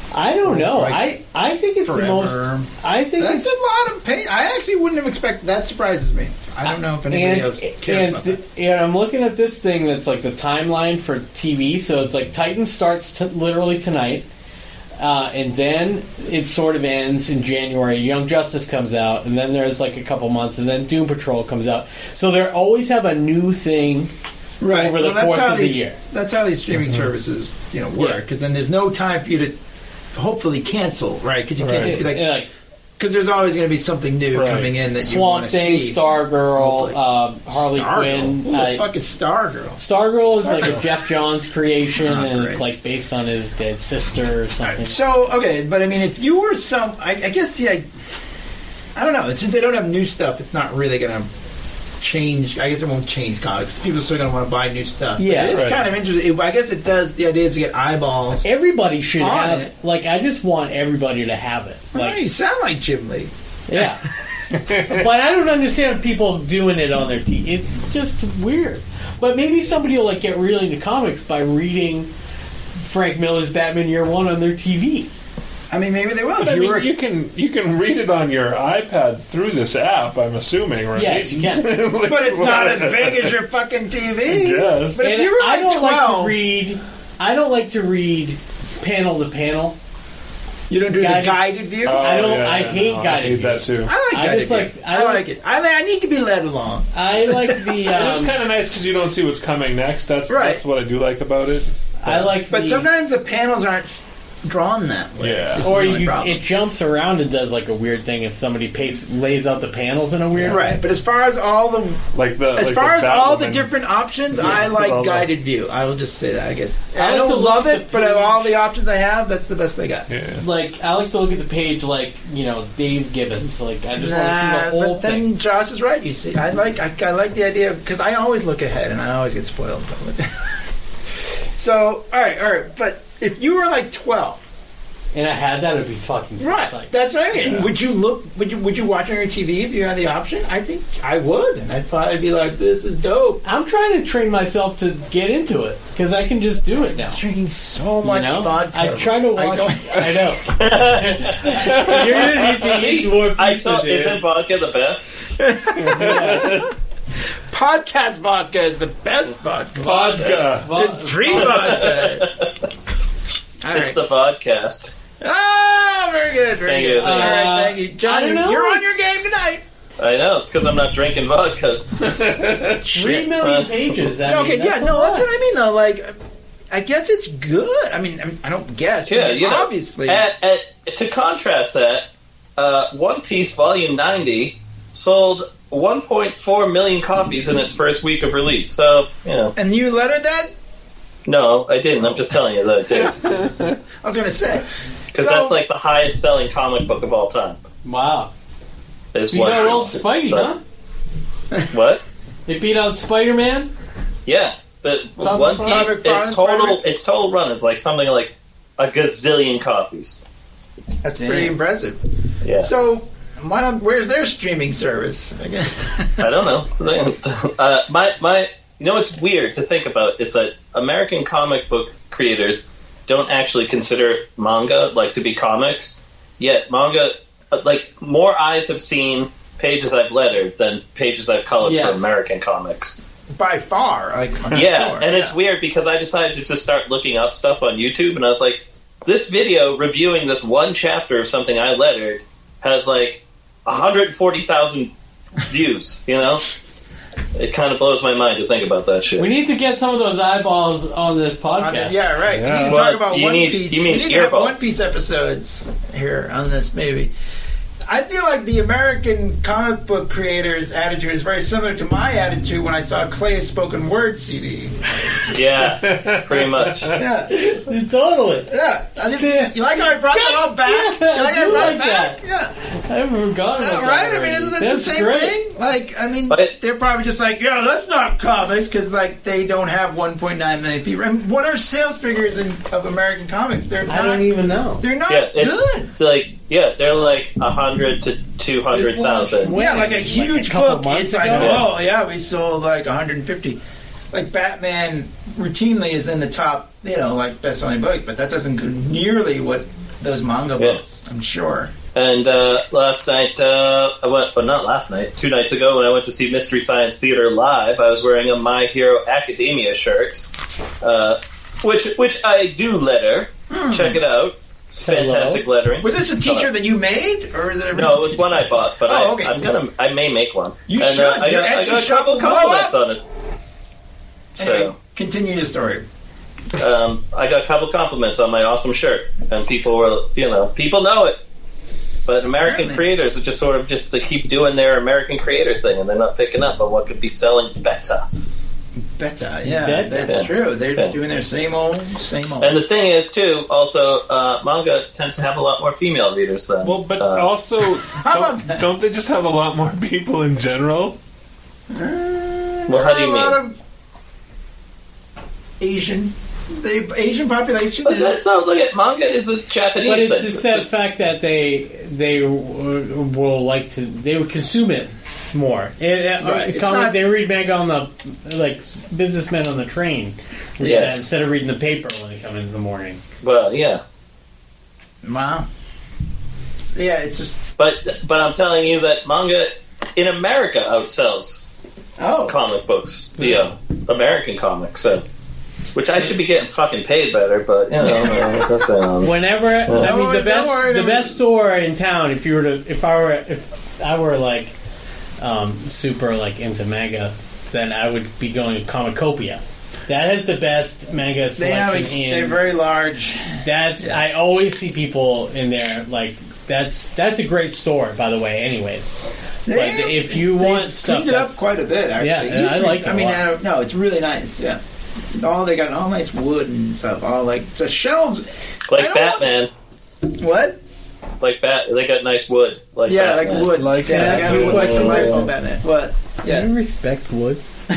I don't know. Like, I I think it's forever. the most. I think That's it's a lot of pain. I actually wouldn't have expected. That surprises me. I don't know if anybody and, else cares and, about that. and I'm looking at this thing that's like the timeline for T V. So it's like Titan starts t- literally tonight, uh, and then it sort of ends in January. Young Justice comes out, and then there's like a couple months, and then Doom Patrol comes out. So they always have a new thing Right. over the Well, that's course how of the these, year. That's how these streaming services, you know, work. Yeah. Because then there's no time for you to hopefully cancel, right? Because you can't Right. just be like, Yeah, like because there's always going to be something new Right. coming in that you Swamp want to Thing, see. Stargirl, uh, Harley Stargirl? Quinn. Who the I- fuck is Stargirl? Stargirl is like a Jeff Johns creation, Oh, and great. it's like based on his dead sister or something. So okay, but I mean, if you were some, I, I guess the, I, I don't know. Since they don't have new stuff, it's not really going to change. I guess it won't change comics. People are still going to want to buy new stuff. But Yeah. it's Right. kind of interesting. I guess it does. The idea is to get eyeballs. Everybody should On have it. it. Like, I just want everybody to have it. Well, Like, you sound like Jim Lee. yeah. But I don't understand people doing it on their T V. It's just weird. But maybe somebody will like get really into comics by reading Frank Miller's Batman Year One on their T V. I mean, maybe they will. But If I you mean, were, you can you can read it on your iPad through this app. I'm assuming, right? Yes, you can. but it's not as big as your fucking T V. Yes. But if And you were I like don't like twelve, to read. I don't like to read panel to panel. you don't do guided- the guided view. Oh, I don't- yeah, I yeah. hate No, guided I hate that views. too. I like I guided just view. like- I I like- like it. I, I need to be led along. I like the. It is Um, kind of nice because you don't see what's coming next. That's Right. that's what I do like about it. I like But the. sometimes the panels aren't drawn that way. Yeah. This is Or the only you, problem. it jumps around and does like a weird thing if somebody pace, lays out the panels in a weird way. Right, but as far as all the Like the as like far as the all the Batwoman. different options, I like All the- guided view. I will just say that. I guess I I, like to don't look love at it, the but of page. all the options I have, that's the best I got. Yeah. Like I like to look at the page like you know Dave Gibbons. Like I just want to see Nah, the whole but then thing. Josh is right. You see, I like I, I like the idea because I always look ahead and I always get spoiled. So all right, all right, but if you were like twelve. And I had that, it'd be fucking Right, like that's what I mean. Would you look? Would you? Would you watch on your T V if you had the option? I think I would, and I'd probably be like, "This is dope." I'm trying to train myself to get into it because I can just do it now. Drinking so You much know? vodka. I try to I watch. don't- I, know. You're gonna need to eat more I pizza, thought, dude. isn't vodka the best? Podcast vodka is the best vodka. Vodka. Vo- It's free vodka. All It's right. the vodcast. Oh, very good, very Thank good. you. All right, Uh, thank you, John. I don't know, You're on your it's- game tonight. I know, it's because I'm not drinking vodka. Three million Uh, pages. I mean, Okay, yeah, that's a no, that's lot. what I mean, though. Like, I guess it's good. I mean, I, mean, I don't guess. Yeah, but you know, obviously. At, at, to contrast that, uh, One Piece Volume ninety sold one point four million copies in its first week of release. So, you know, and you lettered that? no, I didn't. I'm just telling you that I did. I was going to say. Because So- that's like the highest selling comic book of all time. Wow. Is You One got old Piece. Spidey, So- huh? What? They beat out Spider Man. Yeah, the Tom One McFarlane? Piece. Tom Its McFarlane, total, Spider-Man? its total run is like something like a gazillion copies. That's pretty Damn. impressive. Yeah. So, why don't, where's their streaming service? I guess. I don't know. Uh, my my, you know what's weird to think about is that American comic book creators don't actually consider manga like to be comics. Yet manga, uh, like more eyes have seen pages I've lettered than pages I've colored Yes. for American comics. By far. Like, Yeah, far, and it's yeah. weird because I decided to just start looking up stuff on YouTube, and I was like, this video reviewing this one chapter of something I lettered has like one hundred forty thousand views, you know? It kind of blows my mind to think about that shit. We need to get some of those eyeballs on this podcast. Yeah, right. Yeah. We need to Well, talk about you One need- Piece. you mean we need to have earballs. One Piece episodes here on this, maybe. I feel like the American comic book creators' attitude is very similar to my attitude when I saw Clay's spoken word C D. Yeah, pretty much. Yeah, Totally. yeah. I just, you like how I brought that all back? Yeah, you like I how I do brought like it back? that. Yeah. I haven't forgotten Yeah, about right? that. I mean, isn't that That's the same great. thing? Like, I mean, But- they're probably just like, yeah, that's not comics because, like, they don't have one point nine million people. And what are sales figures in, of American comics? They're I not. don't even know. They're not Yeah, it's, good. it's like, yeah, they're like one hundred to two hundred thousand. When? Yeah, like a Like huge a couple book. months It's like, ago? oh yeah, we sold like one hundred fifty. Like Batman routinely is in the top, you know, like best-selling books, but that doesn't go nearly what those manga Yeah. books. I'm sure. And uh, last night, uh, I went, but not last night, two nights ago when I went to see Mystery Science Theater live, I was wearing a My Hero Academia shirt, uh, which which I do letter. Hmm. Check it out. It's fantastic lettering. Was this a T-shirt that you made, or is it? A No, it was one I bought, but Oh, I, okay. I'm gonna, I may make one. You and, should. Uh, I Your got, I Etsy got a shop couple will blow compliments up. on it. So, Anyway, continue your story. um, I got a couple compliments on my awesome shirt, and people were, you know, people know it. But American Apparently. creators are just sort of just to keep doing their American creator thing, and they're not picking up on what could be selling better. Beta, yeah, Beta. that's Yeah. true. They're Yeah. doing their same old, same old. And the thing is, too, also, uh, manga tends to have a lot more female readers than. Well, but uh, also, about don't, that? don't they just have a lot more people in general? well, how do you a lot mean? of Asian, the Asian population But is. that's not, look at manga is a Japanese But it's thing. just that fact that they they w- will like to they would consume it more. It, it- Right. It's comic- not- they read manga on the like businessmen on the train read Yes. that instead of reading the paper when they come in in the morning. Well, yeah. Wow. Yeah, it's just. But but I'm telling you that manga in America outsells Oh. comic books, the uh, American comics. So, which I should be getting fucking paid better, but you know, uh, that's, um, Whenever I mean Don't worry, the best don't worry, the don't best store in town. If you were to if I were if I were like um, super like into manga, then I would be going to Comicopia. That has the best manga They have a, selection they're in. very large. That's I always see people in there like that's that's a great store by the way. Anyways, but They- if you they want stuff, cleaned it up that's, quite a bit. Actually, Yeah, It and used I to be- like it I a mean, lot. I don't, no, it's really nice. Yeah, all they got all nice wood and stuff. All like the shelves. I like don't Batman, What? like Bat, they got nice wood, like Yeah, Batman. like wood. Like yeah, that. I got wood Like for life wood. from Batman. What? do Yeah, you respect wood?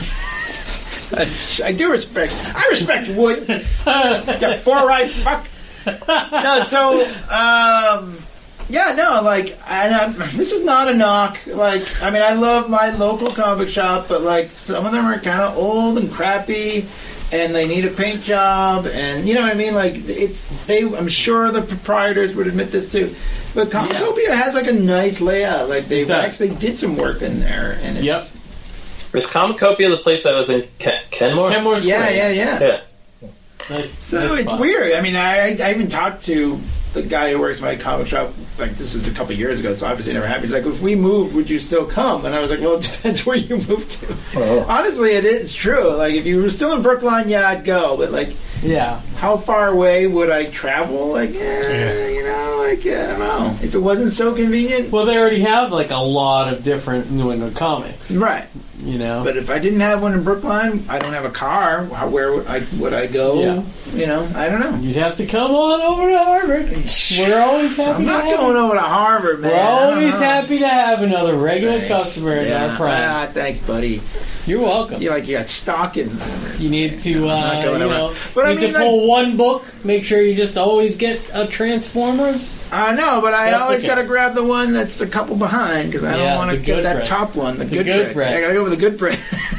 I, I do respect. I respect wood. Yeah, four right fuck. No, so um, yeah, no, like, and I'm, this is not a knock. Like, I mean, I love my local comic shop, but like, some of them are kind of old and crappy, and they need a paint job, and you know what I mean. Like, it's they. I'm sure the proprietors would admit this too. But Comicopia has like a nice layout. Like they It does. actually did some work in there, and it's, Yep. Is Comicopia the place that was in Ken- Kenmore? Kenmore Square. yeah, yeah, yeah. Yeah. Nice, So nice it's spot. weird. I mean, I, I even talked to the guy who works at my comic shop. Like this was a couple years ago, so obviously never happened. He's like, "If we moved, would you still come?" And I was like, "Well, it depends where you move to." Oh. Honestly, it is true. Like if you were still in Brookline, yeah, I'd go. But like, Yeah. how far away would I travel? Like, eh, Yeah. you know, like I don't know. If it wasn't so convenient, Well, they already have like a lot of different New England comics. right? You know. But if I didn't have one in Brookline, I don't have a car. How, where would I would I go? Yeah. You know, I don't know. You'd have to come on over to Harvard. We're always happy. I'm not to have going over to Harvard, man. We're I don't always know. happy to have another regular Thanks. customer in Yeah. our prime. Ah, thanks, buddy. You're welcome. You like you got stock in. You need to, I'm uh, not going you over. know, But I you need mean, to pull one book. Make sure you just always get a Transformers. I know, but I Yeah, always okay. got to grab the one that's a couple behind because I Yeah, don't want to the get good that bread. top one, the, The good, good bread. bread. I got to go with the good bread.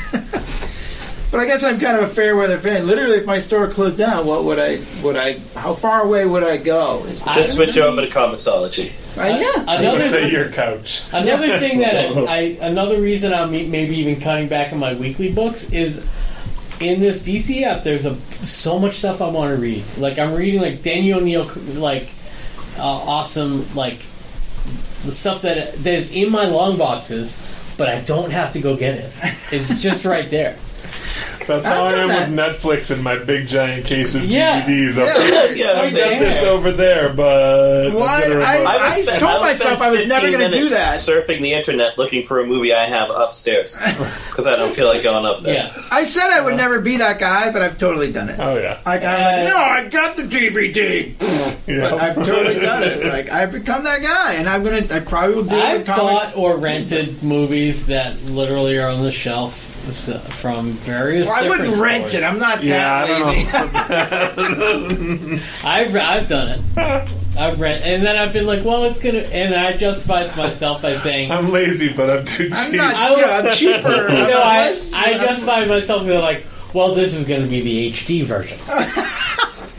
But I guess I'm kind of a fair weather fan. Literally, if my store closed down, what would I? Would I? How far away would I go? Is that, I Just switch don't over to Comixology. uh, yeah. Another Say thing, your couch. another thing that I, another reason I'm e- maybe even cutting back on my weekly books is in this D C app. There's a so much stuff I want to read. Like I'm reading like Danny O'Neill, like uh, awesome, like the stuff that that's in my long boxes, but I don't have to go get it. It's just right there. That's how I've I am done with Netflix and my big giant case of Yeah. D V Ds. I'm Yeah. like, Yeah, I same got this here. over there, but I'm Why- gonna I- remote- I, I would spend, told I would myself spend I was never fifteen gonna do minutes that. surfing the internet looking for a movie I have upstairs because I don't feel like going up there. Yeah. I said I would never be that guy, but I've totally done it. Oh yeah, Like, I'm Uh, like, no, I got the D V D. yeah. But I've totally done it. Like I've become that guy, and I'm gonna. I probably will do it I've with comics. bought or rented movies that literally are on the shelf from various. Well, I different wouldn't rent stores. it. I'm not Yeah, I that don't lazy. I've I've done it. I've rent, and then I've been like, well, it's gonna, and I justify to myself by saying, I'm lazy, but I'm too cheap. I'm not. I- yeah, I'm cheaper. you know, I Less- I justify myself to like, well, this is going to be the H D version.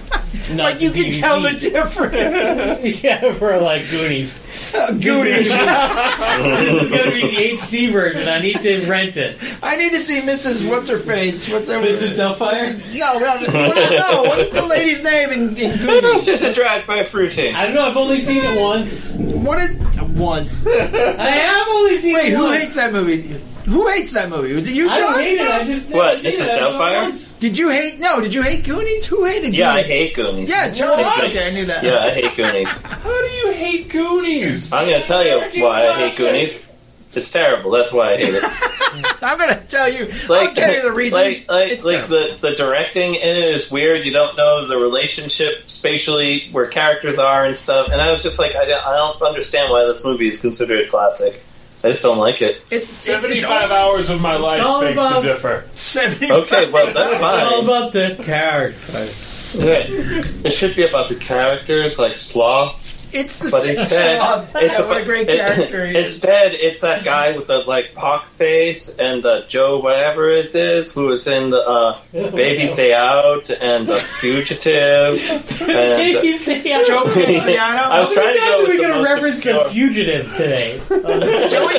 not Like you the can D V D. tell the difference. Yeah, for like Goonies. Goonies. This is gonna be the H D version. I need to rent it. I need to see Missus What's her face? What's her Missus Doubtfire? No, no, no, no. What is the lady's name in, in It's Goonies? just a drive-by fruiting. I don't know. I've only seen it once. What is once? I have only seen Wait, it who once. hates that movie? Who hates that movie? Was it you, I don't John? hate it. I just never What, seen Missus it. I saw it Doubtfire? once. Did you hate? No, did you hate Goonies? Who hated Goonies? Yeah, I hate Goonies. Yeah, John. It's Okay, nice. I knew that. Yeah, I hate Goonies. How do you hate Goonies? I'm going to tell you Freaking why I hate classic. Goonies. It's terrible. That's why I hate it. I'm gonna tell you. Like, I'll tell you the reason. like, like, It's like the, the directing in it is weird. You don't know the relationship spatially where characters are and stuff. And I was just like, I don't, I don't understand why this movie is considered a classic. I just don't like it. It's seventy-five hours of my life all begs about- to differ. seventy. Okay, well, that's It's all fine. about the characters. Okay. It should be about the characters, like Sloth. It's the But same. instead, Oh, it's what a great it- character he is. Instead, it's that guy with the like pock face and uh, Joe whatever it is, who was in the uh, Baby's Day Out and The Fugitive. And, uh, Baby's Day Out. Joe Pantoliano. I was How trying many to go times are with we the going to most reference obscure. The Fugitive today? Joey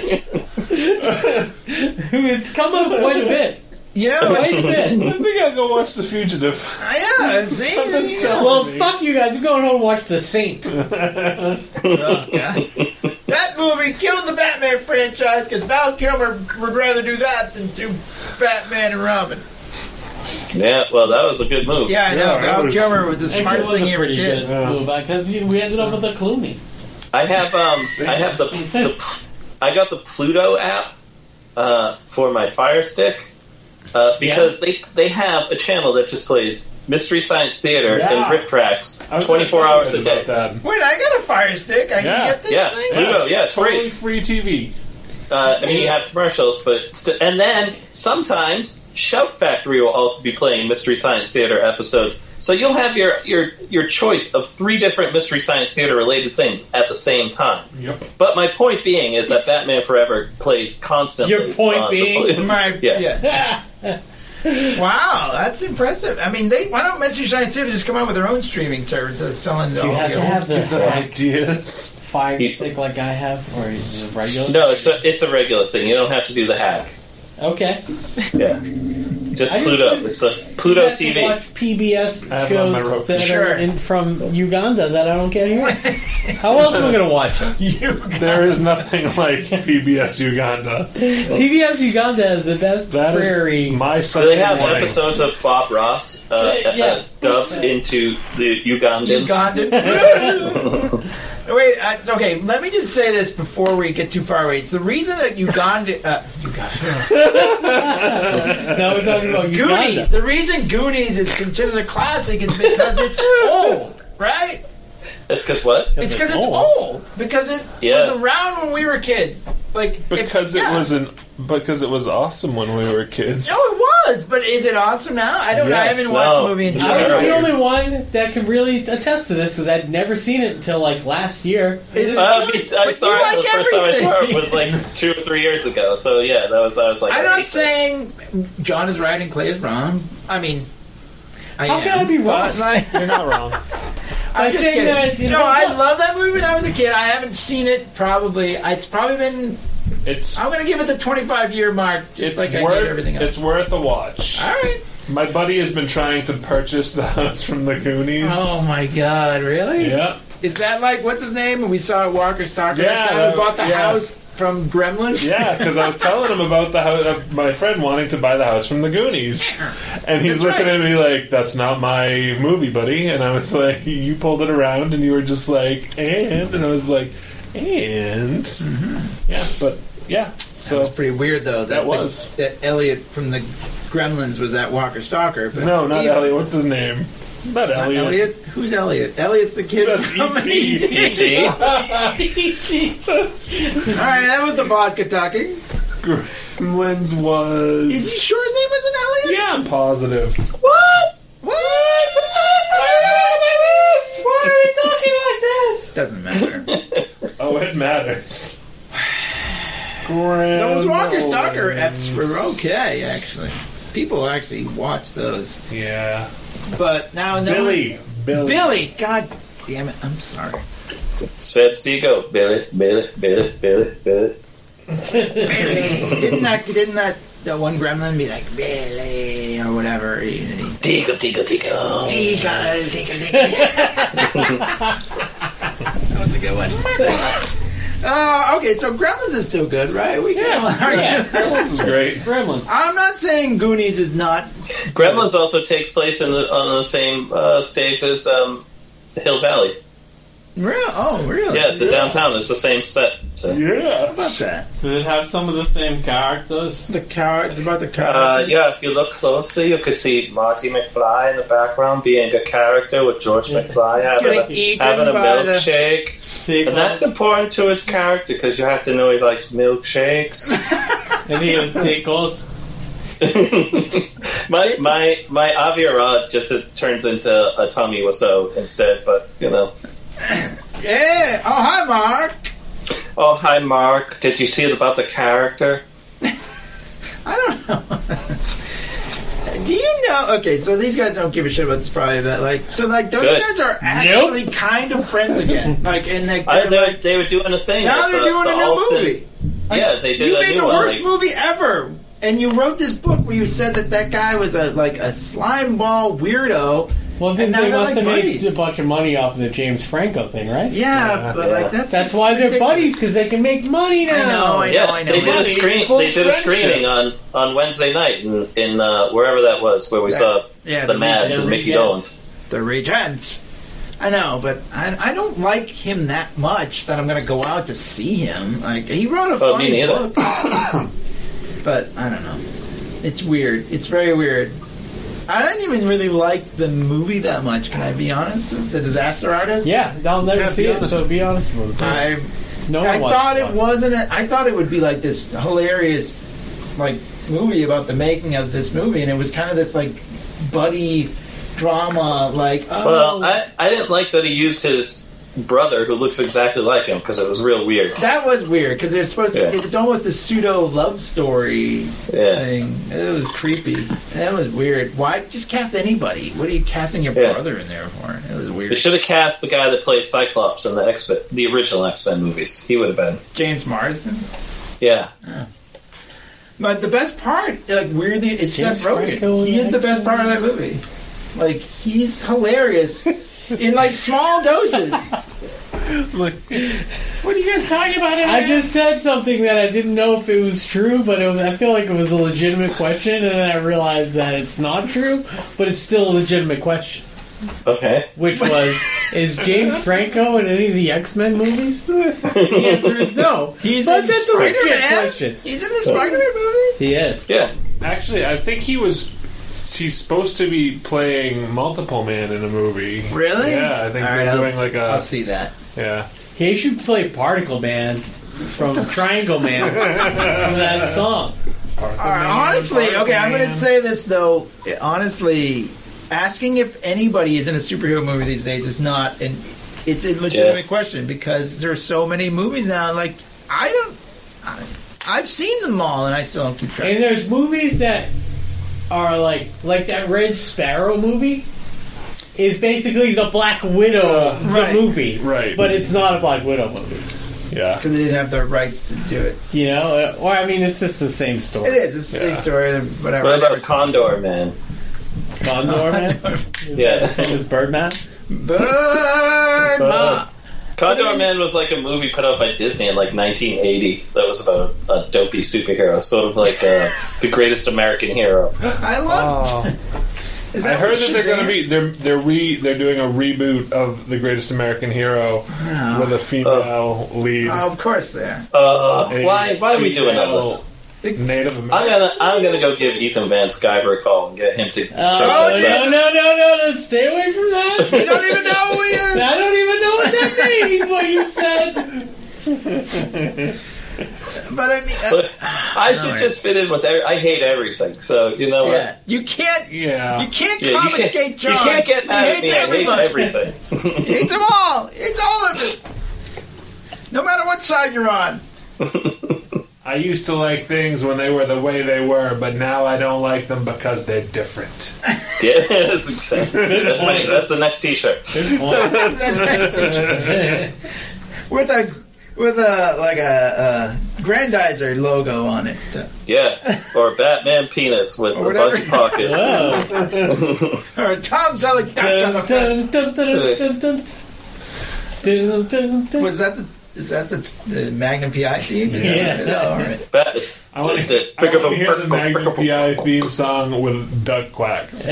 Pants. It's come up quite a bit. You know, Quite a I bit. think I'll go watch The Fugitive. yeah. See, Something's you telling know. Well, me. fuck you guys. We're going home and watch The Saint. Oh, God. That movie killed the Batman franchise because Val Kilmer would rather do that than do Batman and Robin. Yeah, well, that was a good move. Yeah, I know. Yeah, that Val was- Kilmer was the Actually, it smartest was thing a he ever pretty did. good Yeah. move because we ended up with a Clooney. I have um, I have the, the I got the Pluto app uh, for my Fire Stick uh, because they they have a channel that just plays Mystery Science Theater Yeah. and Rip Tracks I was gonna twenty-four tell you hours guys a day. about that. Wait, I got a Fire Stick. I Yeah. can get this Yeah, thing. Pluto. Yeah, it's totally free. free T V. Uh, I mean, you have commercials, but st- and then sometimes Shout Factory will also be playing Mystery Science Theater episodes. So you'll have your your your choice of three different Mystery Science Theater related things at the same time. Yep. But my point being is that Batman Forever plays constantly. Your point on the- being? My, Yes. yeah. Wow, that's impressive. I mean, they why don't Mystery Science Theater just come out with their own streaming services selling Do you all have the to old- have the The ideas. fire stick like I have, or is it regular? No, it's a it's a regular thing. You don't have to do the hack. Okay. Yeah, just I just Pluto. didn't- It's a You Pluto have to T V. watch P B S I have it on my shows rope. that Sure. are in, from Uganda that I don't get here. How else am I going to watch it? There is nothing like P B S Uganda. P B S Uganda is the best That prairie. is my So they Sunday have morning. episodes of Bob Ross uh, Yeah. uh, dubbed into the Ugandan. Ugandan. Wait, uh, it's okay. Let me just say this before we get too far away. It's the reason that Uganda, uh, Uganda now we're talking about Uganda. Goonies. The reason Goonies is considered a classic is because it's old, right? It's because what? It's because it's old. old. Because it Yeah. was around when we were kids. Like if- Because it yeah. was an because it was awesome when we were kids. No, it was. But is it awesome now? I don't know. I Yes. haven't watched No. the movie in No. I was the years. only one that can really attest to this because I'd never seen it until like last year. Is it Uh, good? me t- I But saw you it. like the first time I saw it everything. was like two or three years ago. So yeah, that was I was like. I'm I not hate this. saying John is right and Clay is wrong. I mean, I How am. can I be wrong? But, like, You're not wrong. I'm By just saying kidding. that, you no, know, I look. love that movie when I was a kid. I haven't seen it probably. It's probably been. It's I'm going to give it the twenty-five year mark, just it's like I worth did everything else. it's worth a watch. All right. My buddy has been trying to purchase the house from the Goonies. Oh my God! Really? Yeah. Is that like what's his name? When we saw Walker Stalker, Yeah, that time we bought the yeah. house from Gremlins. Yeah, because I was telling him about the house, uh, my friend wanting to buy the house from the Goonies, and he's That's looking right. at me like, "That's not my movie, buddy." And I was like, "You pulled it around, and you were just like, and," and I was like, "And," Mm-hmm. yeah, but yeah, That so was pretty weird though. That, That the- was. that Elliot from the Gremlins was that Walker Stalker. But no, not he- Elliot. What's his name? Not Not Elliot. Elliot. Who's Elliot? Elliot's the kid That's from E T. E T. All right, that was the vodka talking. Gremlins was. Is you sure his name wasn't Elliot? Yeah, I'm positive. What? What? Why are we talking like this? Doesn't matter. Oh, it matters. Those Walker Gremlins. Stalker eps were okay, actually. People actually watch those. Yeah. But now and then. Billy. Billy. Billy. God damn it! I'm sorry. Said Seago, Billy, Billy, Billy, Billy, Billy. Billy. Didn't that? Didn't that? That one gremlin be like Billy or whatever. Tigo, tigo, tigo. Tigo, tigo, tigo. That was a good one. Uh, okay, so Gremlins is still good, right? We can Yeah. Gremlins is great. Gremlins. I'm not saying Goonies is not. Gremlins also takes place in the, on the same uh, stage as um, Hill Valley. Real? Oh, really? Yeah, the downtown is the same set. So. Yeah. How about that? Did it have some of the same characters? The car. It's about the car. Uh, yeah, if you look closely, you can see Marty McFly in the background being a character with George McFly having Getting a, eaten having a by the- milkshake. Take And that's important to his character because you have to know he likes milkshakes. and he was tickled. my my my Avi Arad just uh, turns into a Tommy Wiseau instead, but you know. Yeah. Oh, hi, Mark. Oh, hi, Mark. Did you see it about the character? I don't know. Do you know? Okay, so these guys don't give a shit about this, probably, but like, so like those Good. guys are actually kind of friends again. Like, and they, I, they're they, like, they were doing a thing. now with they're the, doing the a new Alston- movie. Like, Yeah, they did You a made new the one. worst like- movie ever, and you wrote this book where you said that that guy was a like a slime ball weirdo. Well, then And now they they're must like have made buddies. a bunch of money off of the James Franco thing, right? Yeah, but yeah. like that's That's just why they're ridiculous. buddies, because they can make money now. I know, I know, Yeah, I know. they did a Money screen. equals They did a friendship. screening on, on Wednesday night in, in uh, wherever that was, where we Yeah. saw Yeah, the, the Mads Regents. and Mickey Regents. Dolenz. The Regent. I know, but I, I don't like him that much that I'm going to go out to see him. Like he wrote a Oh, me funny neither. book, but I don't know. It's weird. It's very weird. I didn't even really like the movie that much. Can I be honest? The Disaster Artist. Yeah, I'll never Yeah, see be it, honest. so be honest with them. I No one I watched thought it one. wasn't. A, I thought it would be like this hilarious, like movie about the making of this movie, and it was kind of this like buddy drama. Like, oh, Well, I, I didn't like that he used his brother, who looks exactly like him, because it was real weird. that was weird because it's supposed to. Yeah. It's almost a pseudo love story Yeah. thing. It was creepy. That was weird. Why just cast anybody? What are you casting your Yeah. brother in there for? It was They weird. should have cast the guy that plays Cyclops in the X the original X Men movies. He would have been. James Marsden. Yeah. But the best part, like weirdly, is James Seth Rogen. Franco in He is the that best part of that movie. Like he's hilarious in like small doses. Like, What are you guys talking about? in I there? just said something that I didn't know if it was true, but it was, I feel like it was a legitimate question, and then I realized that it's not true, but it's still a legitimate question. Okay. Which was, is James Franco in any of the X-Men movies? The answer is no. He's but in that's a legit Spider-Man. question. He's in the Spider-Man movie. He is. Yeah. actually, I think he was. He's supposed to be playing multiple man in a movie. Really? Yeah, I think All they're right, I'll- doing like I'll a. see that. Yeah. He should play Particle Man from Triangle Man from that song. All right, honestly, okay, I'm going to say this though. Honestly, asking if anybody is in a superhero movie these days is not an. It's a legitimate Yeah. question because there are so many movies now. Like I don't. I, I've seen them all, and I still don't keep track. And there's movies that are like like that Red Sparrow movie is basically the Black Widow the right. movie, Right. But it's not a Black Widow movie, Yeah. Because they didn't have the rights to do it. you know. Or I mean, it's just the same story. It is. It's the same Yeah. story. Whatever. What I've never about Condor Man? Condor Man, Yeah. same as Birdman. seen- Bird Ma. Condor Man was like a movie put out by Disney in like nineteen eighty that was about a dopey superhero, sort of like uh, the greatest American hero. I love. Is I heard what that they're going to Shazam- be they're they're re they're doing a reboot of The Greatest American Hero Oh. with a female lead. Oh, of course they are. Uh, A why? Why are we doing all this? female Native I'm American. gonna I'm gonna go give Ethan Van Sciver a call and get him to Oh, protest no, that. no, no, no, no! Stay away from that. You don't even know who he is. I don't even know what that means. What you said. But I mean, uh, But I should Alright. just fit in with. Every, I hate everything, so you know what? yeah, you can't. Yeah. You can't Yeah, you confiscate can't, John. you can't get mad he at me. hates I hate everybody. everything. He hates them all. He hates all of it. No matter what side you're on. I used to like things when they were the way they were, but now I don't like them because they're different. Yeah, that's exactly. That's, my, that's the next T-shirt. Good point. with a with a like a, a Grandizer logo on it. Yeah, or a Batman penis with Or a bunch of whatever. pockets. Whoa. Or a Tom Selleck duck on the front. Dun, dun, dun, dun, dun, dun, dun, dun. Was that the is that the, the Magnum P I theme? Yes. Oh, all right. Bat- I want d- to d- pick up a hear the brick- Magnum brick- P I theme song with duck quacks.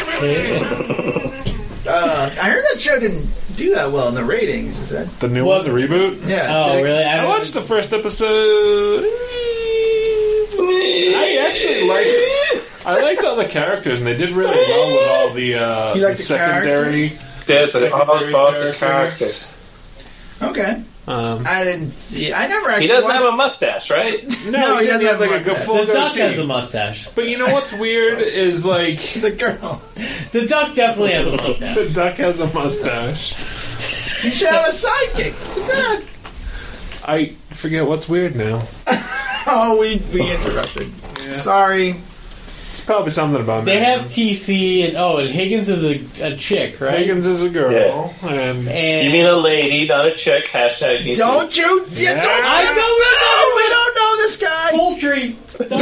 Uh, I heard that show didn't do that well in the ratings. Is that? The new What? one, the reboot. Yeah. Oh, Did it- really? I don't- watched the first episode. I actually liked. I liked all the characters, and they did really well with all the, uh, You the like the secondary. Yes, they all secondary about the characters. characters. Okay. Um, I didn't see. I never actually. He doesn't watched, have a mustache, right? No, he doesn't have like a like good that. full The duck goatee. has a mustache. But you know what's weird is like the girl. The duck definitely has a mustache. the duck has a mustache. You should have a sidekick. It's a duck. I forget what's weird now. Oh, we we interrupted. Sorry. It's probably something about They Magnum. have T C and oh, and Higgins is a, a chick, right? Higgins is a girl, Yeah. and And You mean a lady, not a chick? Hashtag me too. Don't you? Yeah. Yeah. Don't, I don't know. We don't know this guy.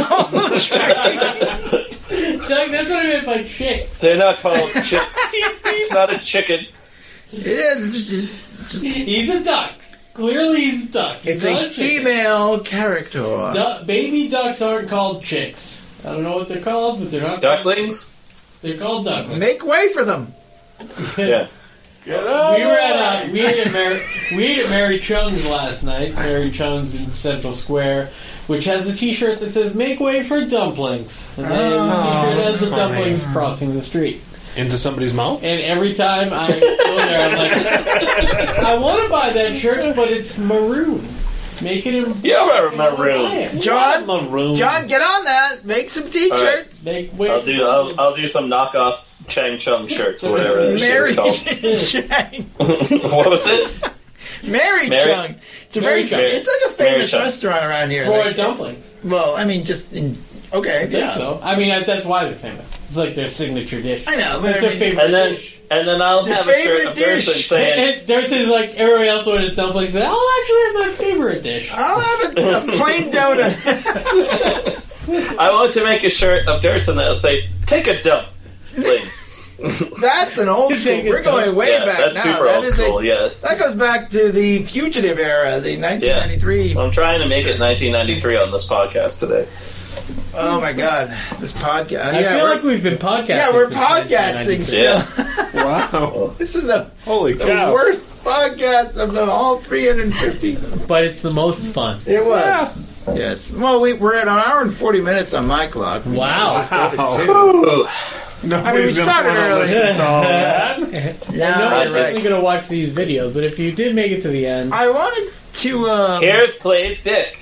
poultry. Duck, that's what I meant by chick. They're not called chicks. It's not a chicken. It is. It's just, He's a duck. Clearly, he's a duck. He's it's not a a chicken. female character. Du- baby ducks aren't called chicks. I don't know what they're called, but they're not. Ducklings? Called, they're called ducklings. Make way for them. Yeah. Get out We were of at there. uh, we ate at Mary we ate at Mary Chung's last night. Mary Chung's in Central Square, which has a T-shirt that says "Make way for dumplings," and then the T-shirt has the dumplings crossing the street. into somebody's mouth. And every time I go there, I'm like, I want to buy that shirt, but it's maroon. Make it in Yeah, I remember maroon. John, maroon. John, get on that. Make some T-shirts. Make way I'll do. I'll, I'll do some knockoff Chang Chung shirts or whatever that shit Mary is called. Chang. What was it? Mary, Mary- Chung. It's a Mary very. Chung. It's like a Mary famous Chung. restaurant around here. for Like, dumplings. well, I mean, just in. Okay, I think yeah. so. I mean, I, that's why they're famous. It's like their signature dish. I know, but It's I their mean- favorite And then, dish. and then I'll Your have a shirt favorite of Durson dish. saying, And Thurston's like everybody else orders dumplings. And I'll actually have my favorite dish. I'll have a, a plain donut. I want to make a shirt of Durson that'll say, "Take a dump." Like, That's an old school. Take a We're going dump. way yeah, back that's now. super That old is a- school. Yeah, That goes back to the fugitive era, the nineteen ninety-three. I'm trying to make it nineteen ninety-tee on this podcast today. Oh my god, this podcast. I yeah, feel we're, like we've been podcasting. yeah, we're since podcasting nineteen ninety-six. still. Yeah. Wow. This is the, Holy the cow. worst podcast of the all three hundred fifty. But it's the most fun. It was. Yes. Well, we, we're at an hour and forty minutes on my clock. Wow. Let's go to two. Ooh. Nobody's I mean, we gonna started wanna early. listen to all that. No Yeah, one's right. certainly going to watch these videos, but if you did make it to the end, I wanted to. Um, Here's Clay's dick.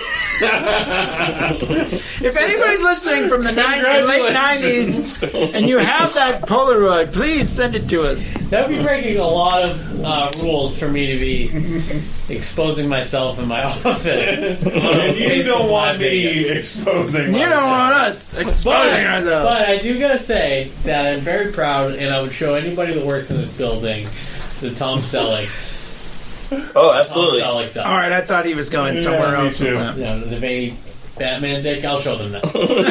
If anybody's listening from the nine, late nineties and you have that Polaroid, please send it to us. that would be breaking a lot of uh, rules for me to be exposing myself in my office. And you don't want me exposing You don't myself. want us But, exposing ourselves. but I do gotta say that I'm very proud, and I would show anybody that works in this building the Tom Selleck, Oh, Tom absolutely. Selleck duck. All right, I thought he was going somewhere me else. with too. that. You know, the veiny Batman dick. I'll show them that.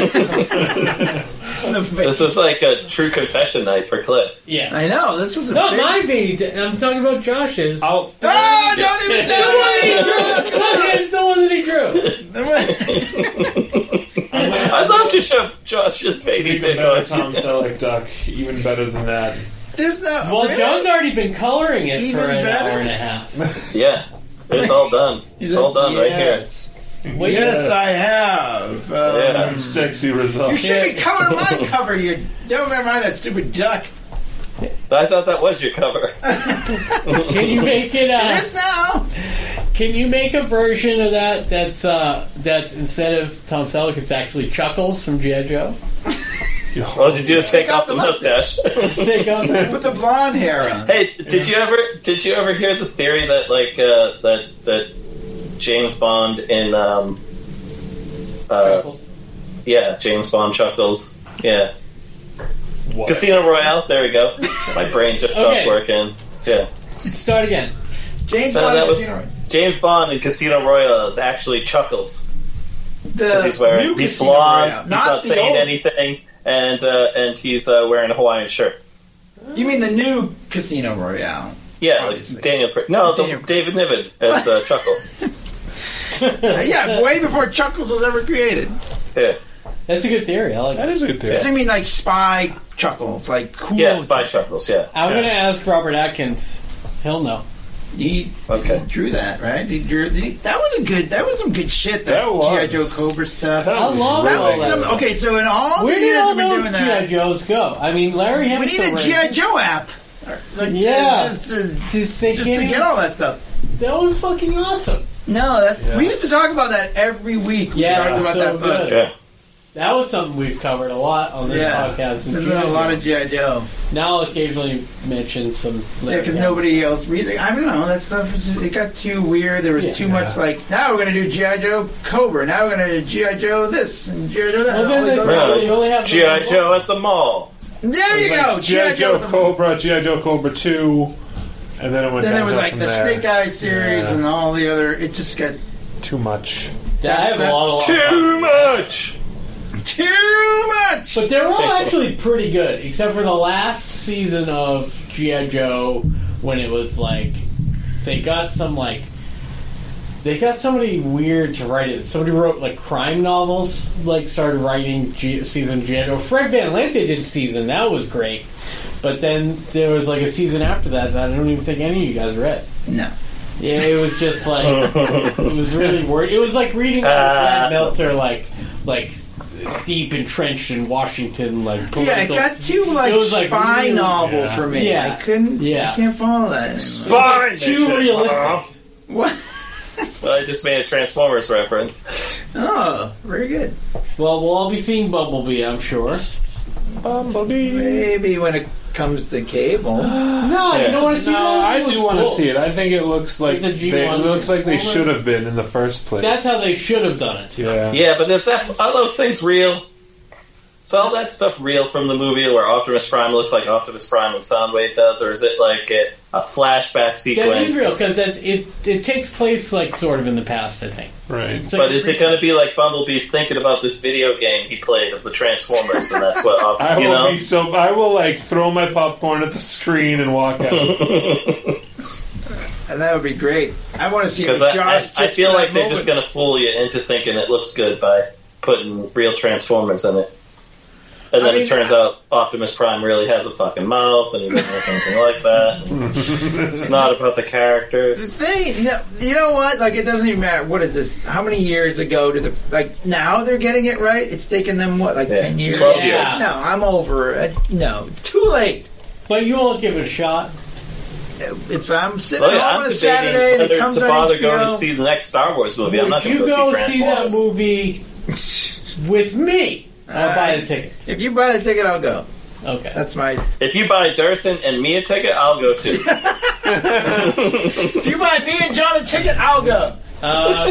This is like a true confession night for Clay. Yeah. I know this was a Not big... my veiny dick. I'm talking about Josh's. I'll Oh, don't even do it! Look, it's the one that he drew. I'd love to show Josh's baby make a dick better on. Tom Selleck duck. Even better than that. There's no. Well, really? John's already been coloring it Even for an better? hour and a half. Yeah, it's all done. It's all done right here. Yes. Wait, Yes, I have. Um, Yeah. Sexy You result. should be covering my cover. You don't never mind that stupid duck. I thought that was your cover. Can you make it? Uh, Yes, now. can you make a version of that that's uh, that's instead of Tom Selleck, it's actually Chuckles from G I. Joe? All you do is take off the mustache. Take off. Put the blonde hair on. Hey, did you ever did you ever hear the theory that like uh, that that James Bond in um uh, Chuckles. yeah James Bond Chuckles yeah What? Casino Royale. There we go. My brain just stopped Okay. working. Yeah. Start again. James No, Bond. that and was Casino Royale. James Bond in Casino Royale is actually Chuckles. The Because he's wearing, new he's Casino blonde, Royale, he's not, the saying old- anything, and uh, and he's uh, wearing a Hawaiian shirt. You mean the new Casino Royale? Yeah, Obviously. like Daniel. Pr- No, the, Daniel- David Niven as uh, Chuckles. Uh, yeah, way before Chuckles was ever created. Yeah, That's a good theory. I like That it. is a good theory. So you mean like spy Chuckles, like cool? yeah, Spy Chuckles. Yeah. I'm Yeah. going to ask Robert Atkins. He'll know. He, Okay. he drew that, right? He drew the, that was a good. That was some good shit. That, That was. G I. Joe Cobra stuff. That I was love That all was that some. stuff. Okay, so in all Where the did years all we've been those doing G I. that, Joes go? I mean, Larry we Hammond need a still G I. ran- Joe app. Like, Yeah. just, to, Just they just can't to even- get all that stuff. That was fucking awesome. No, that's Yeah. we used to talk about that every week. We Yeah, talked about so that book. good. Yeah. That was something we've covered a lot on this Yeah, podcast. there's been a lot of G I. Joe. Now I'll occasionally mention some. Yeah, Larry because Hammond nobody else reads it. I don't know. That stuff was just, it got too weird. There was Yeah. too much like now we're gonna do G I. Joe Cobra. Now we're gonna do G I. Joe this and G I. Joe that. Well, and then all these this- other- Well, you only have G I. the- Joe at the mall. There you go. G I. Joe with the- Cobra, G I. Joe Cobra two, and then it went Then there was downhill like from the there. Snake Eyes series Yeah. and all the other. It just got Too much. I have a lot, a lot. Too much. too much. But they're all actually pretty good, except for the last season of G I. Joe when it was like they got some like they got somebody weird to write it. Somebody wrote like crime novels, like started writing G- season G I. Joe. Fred Van Lente did season that was great, but then there was like a season after that that I don't even think any of you guys read. No. Yeah, it was just like it was really weird. It was like reading like, Brad Meltzer, like like deep entrenched in Washington, like Yeah, it political- got too like, It was, like, spy really- novel yeah. for me. Yeah. I couldn't. Yeah. I can't follow that anymore. Spy too mission. realistic. Uh-huh. What? Well, I just made a Transformers reference. Oh, very good. Well, we'll all be seeing Bumblebee, I'm sure. Bumblebee. Maybe when it comes to cable. No, you don't want to see No, that. I It looks do want to cool. see it. I think it looks like Like the G they, it one looks like they Transformers? should have been in the first place. That's how they should have done it. Yeah. Yeah, but is that are those things real? Is all that stuff real from the movie where Optimus Prime looks like Optimus Prime and Soundwave does, or is it like a, a flashback sequence? That is real because it it takes place like sort of in the past, I think. Right. It's like But a is it pre- going to be like Bumblebee's thinking about this video game he played of the Transformers, and that's what Op- I you will know? be so. I will like throw my popcorn at the screen and walk out. And that would be great. I want to see it Because with I, Josh. I, just I feel for that like they're just moment. going to fool you into thinking it looks good by putting real Transformers in it. And then I mean, it turns out Optimus Prime really has a fucking mouth, and he doesn't look anything like that. It's not about the characters. They, no, you know what? Like, it doesn't even matter. What is this? How many years ago did the like? Now they're getting it right. It's taken them what, like Yeah, ten years? twelve years. No, I'm over it. No, too late. But you won't give it a shot. If I'm sitting Well, yeah, home I'm on a debating Saturday and it whether comes to on bother H B O, going to see the next Star Wars movie. I'm not Would going to you go go see see that Transformers. movie with me? I'll buy the ticket. if you buy the ticket, I'll go. Okay. That's my. If you buy Durson and me a ticket, I'll go too. If you buy me and John a ticket, I'll go. Uh,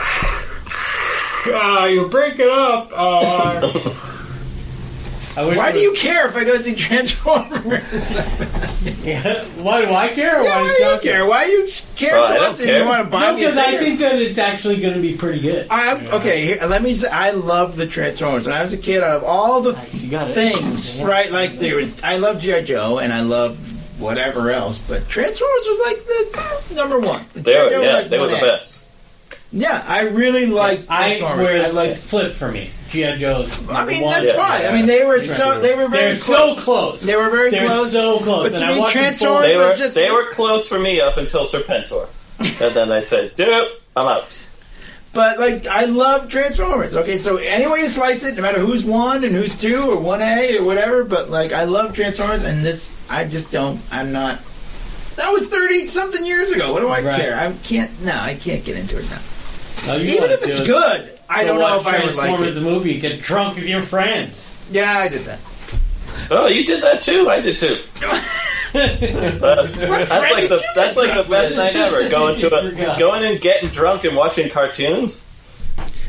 uh, you break it up. Uh, I wish Why it do was- you care if I go see Transformers? Yeah, why do I care? Or Yeah, why why does do you John care? Why do you care Well, so I don't much that care. you want to buy No, me a because I ticket? think that it's actually going to be pretty good. I'm, okay, here, let me say, I love the Transformers. When I was a kid, out of all the Nice, you got it. things, Yeah. right, like there was, I love G I. Joe, and I love whatever else, but Transformers was like the number one. They G I. were, Joe was yeah, like they were one the A. best. Yeah, I really like I Transformers. where I it's like like flip for me. G I. Joe's. I mean, one. that's Yeah. fine. I mean, they were so they were very They're close. so close. They were very They're close. so close. But and to I me, watched them Transformers both. They was were just- they were close for me up until Serpentor, and then I said, "Dude, I'm out." But like, I love Transformers. Okay, so any way you slice it, no matter who's one and who's two or one A or whatever, but like, I love Transformers, and this, I just don't. I'm not. That was thirty something years ago. What do I Right. care? I can't. No, I can't get into it now. Oh, you Even wanna if do it's it. good, I Go don't know watch if I would like Transformers it. the movie. Get drunk with your friends. Yeah, I did that. Oh, you did that too. I did too. That's, that's like the that's like the best night ever. Going to a, Forgot. going and getting drunk and watching cartoons.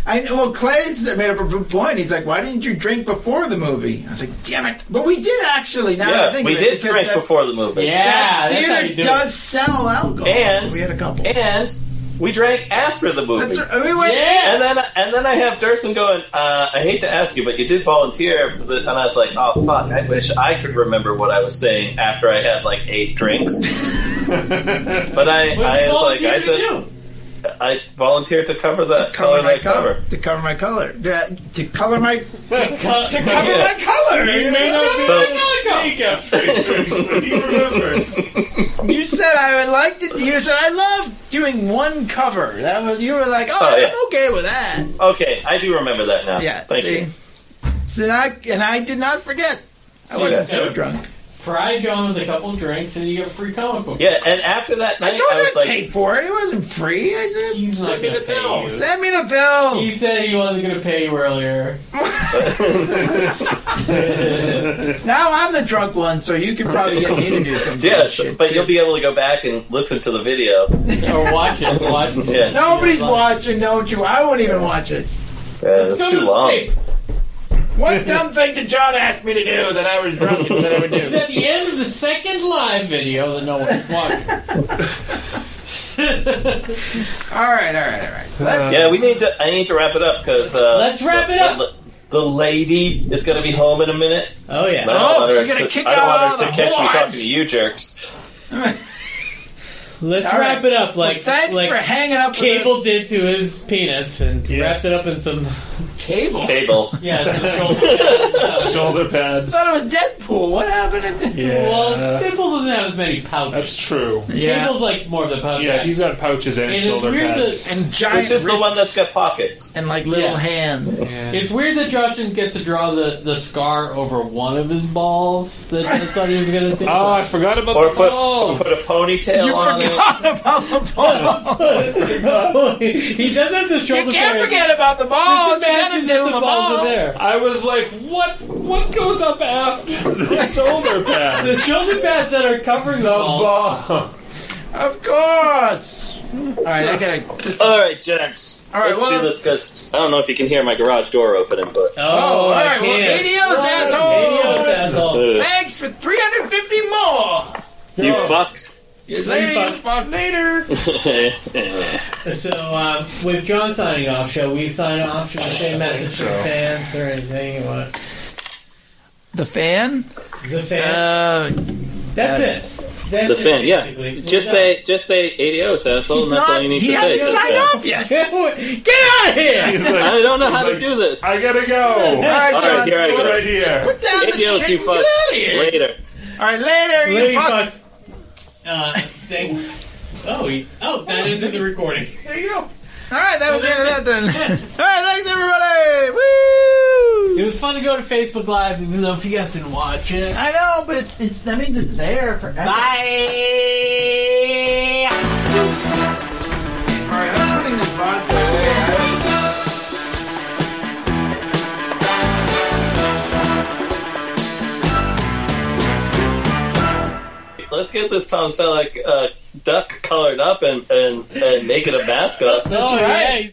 I know. Well, Clay's made up a good point. He's like, "Why didn't you drink before the movie?" I was like, "Damn it!" But we did actually. Now that I Yeah, think we of it, did because drink that, before the movie. Yeah, that that's how you theater do does it. sell alcohol. And so we had a couple. and we drank after the movie. That's right. We went. Yeah. And then and then I have Durson going, uh, I hate to ask you, but you did volunteer. For the, and I was like, oh, fuck, I wish I could remember what I was saying after I had like eight drinks. But I, What I did you was like, volunteer I to said, do? I volunteered to cover the To color cover my that cover. color. To cover my color. To, to color my. To To cover my color. You may not be So- like Mexico. after he drinks, but he remembers. You said I would like to. You said I love doing one cover. That was. You were like, oh, Oh, yeah. I'm okay with that. Okay, I do remember that now. Yeah. Thank see? you. So I and I did not forget. I wasn't so Yeah. drunk. Fry John with a couple drinks and you get a free comic book. Yeah, and after that I night, told I you was I like, paid for it. It wasn't free. I said, He's send not me the gonna pay bill. you. Send me the bill. He said he wasn't going to pay you earlier. Now I'm the drunk one, so you can probably get me to do some yeah, good shit but too. you'll be able to go back and listen to the video. Or watch it. Watch it. Yeah. Nobody's watching, don't you? I won't even watch it. Yeah, Let's it's go too to the long. tape. What dumb thing did John ask me to do that I was drunk and said I would It's do? at the end of the second live video that no one's watching. All right, all right, all right. Let's, Yeah, we need to. I need to wrap it up because uh, Let's wrap the, it up. The, the lady is going to be home in a minute. Oh yeah. I don't Oh, want her she's gonna to, kick I don't out want all her to the catch me whores. talking to you jerks. Let's All wrap right. it up like Well, thanks like for hanging up with Cable us. did to his penis and Yes. wrapped it up in some. Cable. I Cable. Yeah, it's a shoulder. Shoulder pads. thought it was Deadpool. What happened? To Yeah. Well, Deadpool doesn't have as many pouches. That's true. Yeah. Cable's like more of the pouch. Yeah, guy. he's got pouches and, And it's shoulder weird pads. that And giant Which is the one that's wrists got pockets. and like little Yeah. hands. it's weird that Josh didn't get to draw the, the scar over one of his balls that I thought he was going to do. Oh, I forgot about Or the put, balls. put a ponytail You on forgot about the ball. He does have the You shoulder. can't pads. forget about the balls. You gotta Imagine do that the the balls balls. are there. I was like, what? What goes up after the shoulder pad? The shoulder pads that are covering the The balls. balls. Of course. All right, I gotta. it. All right, gents. All right, Let's well- do this because I don't know if you can hear my garage door opening, but Oh, all I right. Well, can't. adios, asshole. Adios, asshole. uh, Thanks for three hundred fifty more. you fucked. Later, you fuck later. So, uh, with John signing off, shall we sign off? Should we say message to the fans or anything? You want? The fan. The fan. Uh, That's uh, it. That's The it, fan, yeah. basically. Just We're say, just say adios, asshole, and that's all you need he to say. hasn't to the signed fans. off yet. done. Get out of here! He's like, I don't know how he's to do this. I gotta go. All right, All John. right, here I so- go. Right here. Put down the Adios, shit you and get fucks. out of here. Later. All right, later, you Lady fuck. fucks. Uh, thank. Oh, he, oh, that ended the recording. There you go. All right, that was the end of that then. All right, thanks everybody. Woo! It was fun to go to Facebook Live, even though if you guys didn't watch it. I know, but it's, it's that means it's there forever. Bye. All right, I'm putting this vodka away. Let's get this Tom Selleck uh, duck colored up and, and, and make it a mascot. Oh, yeah.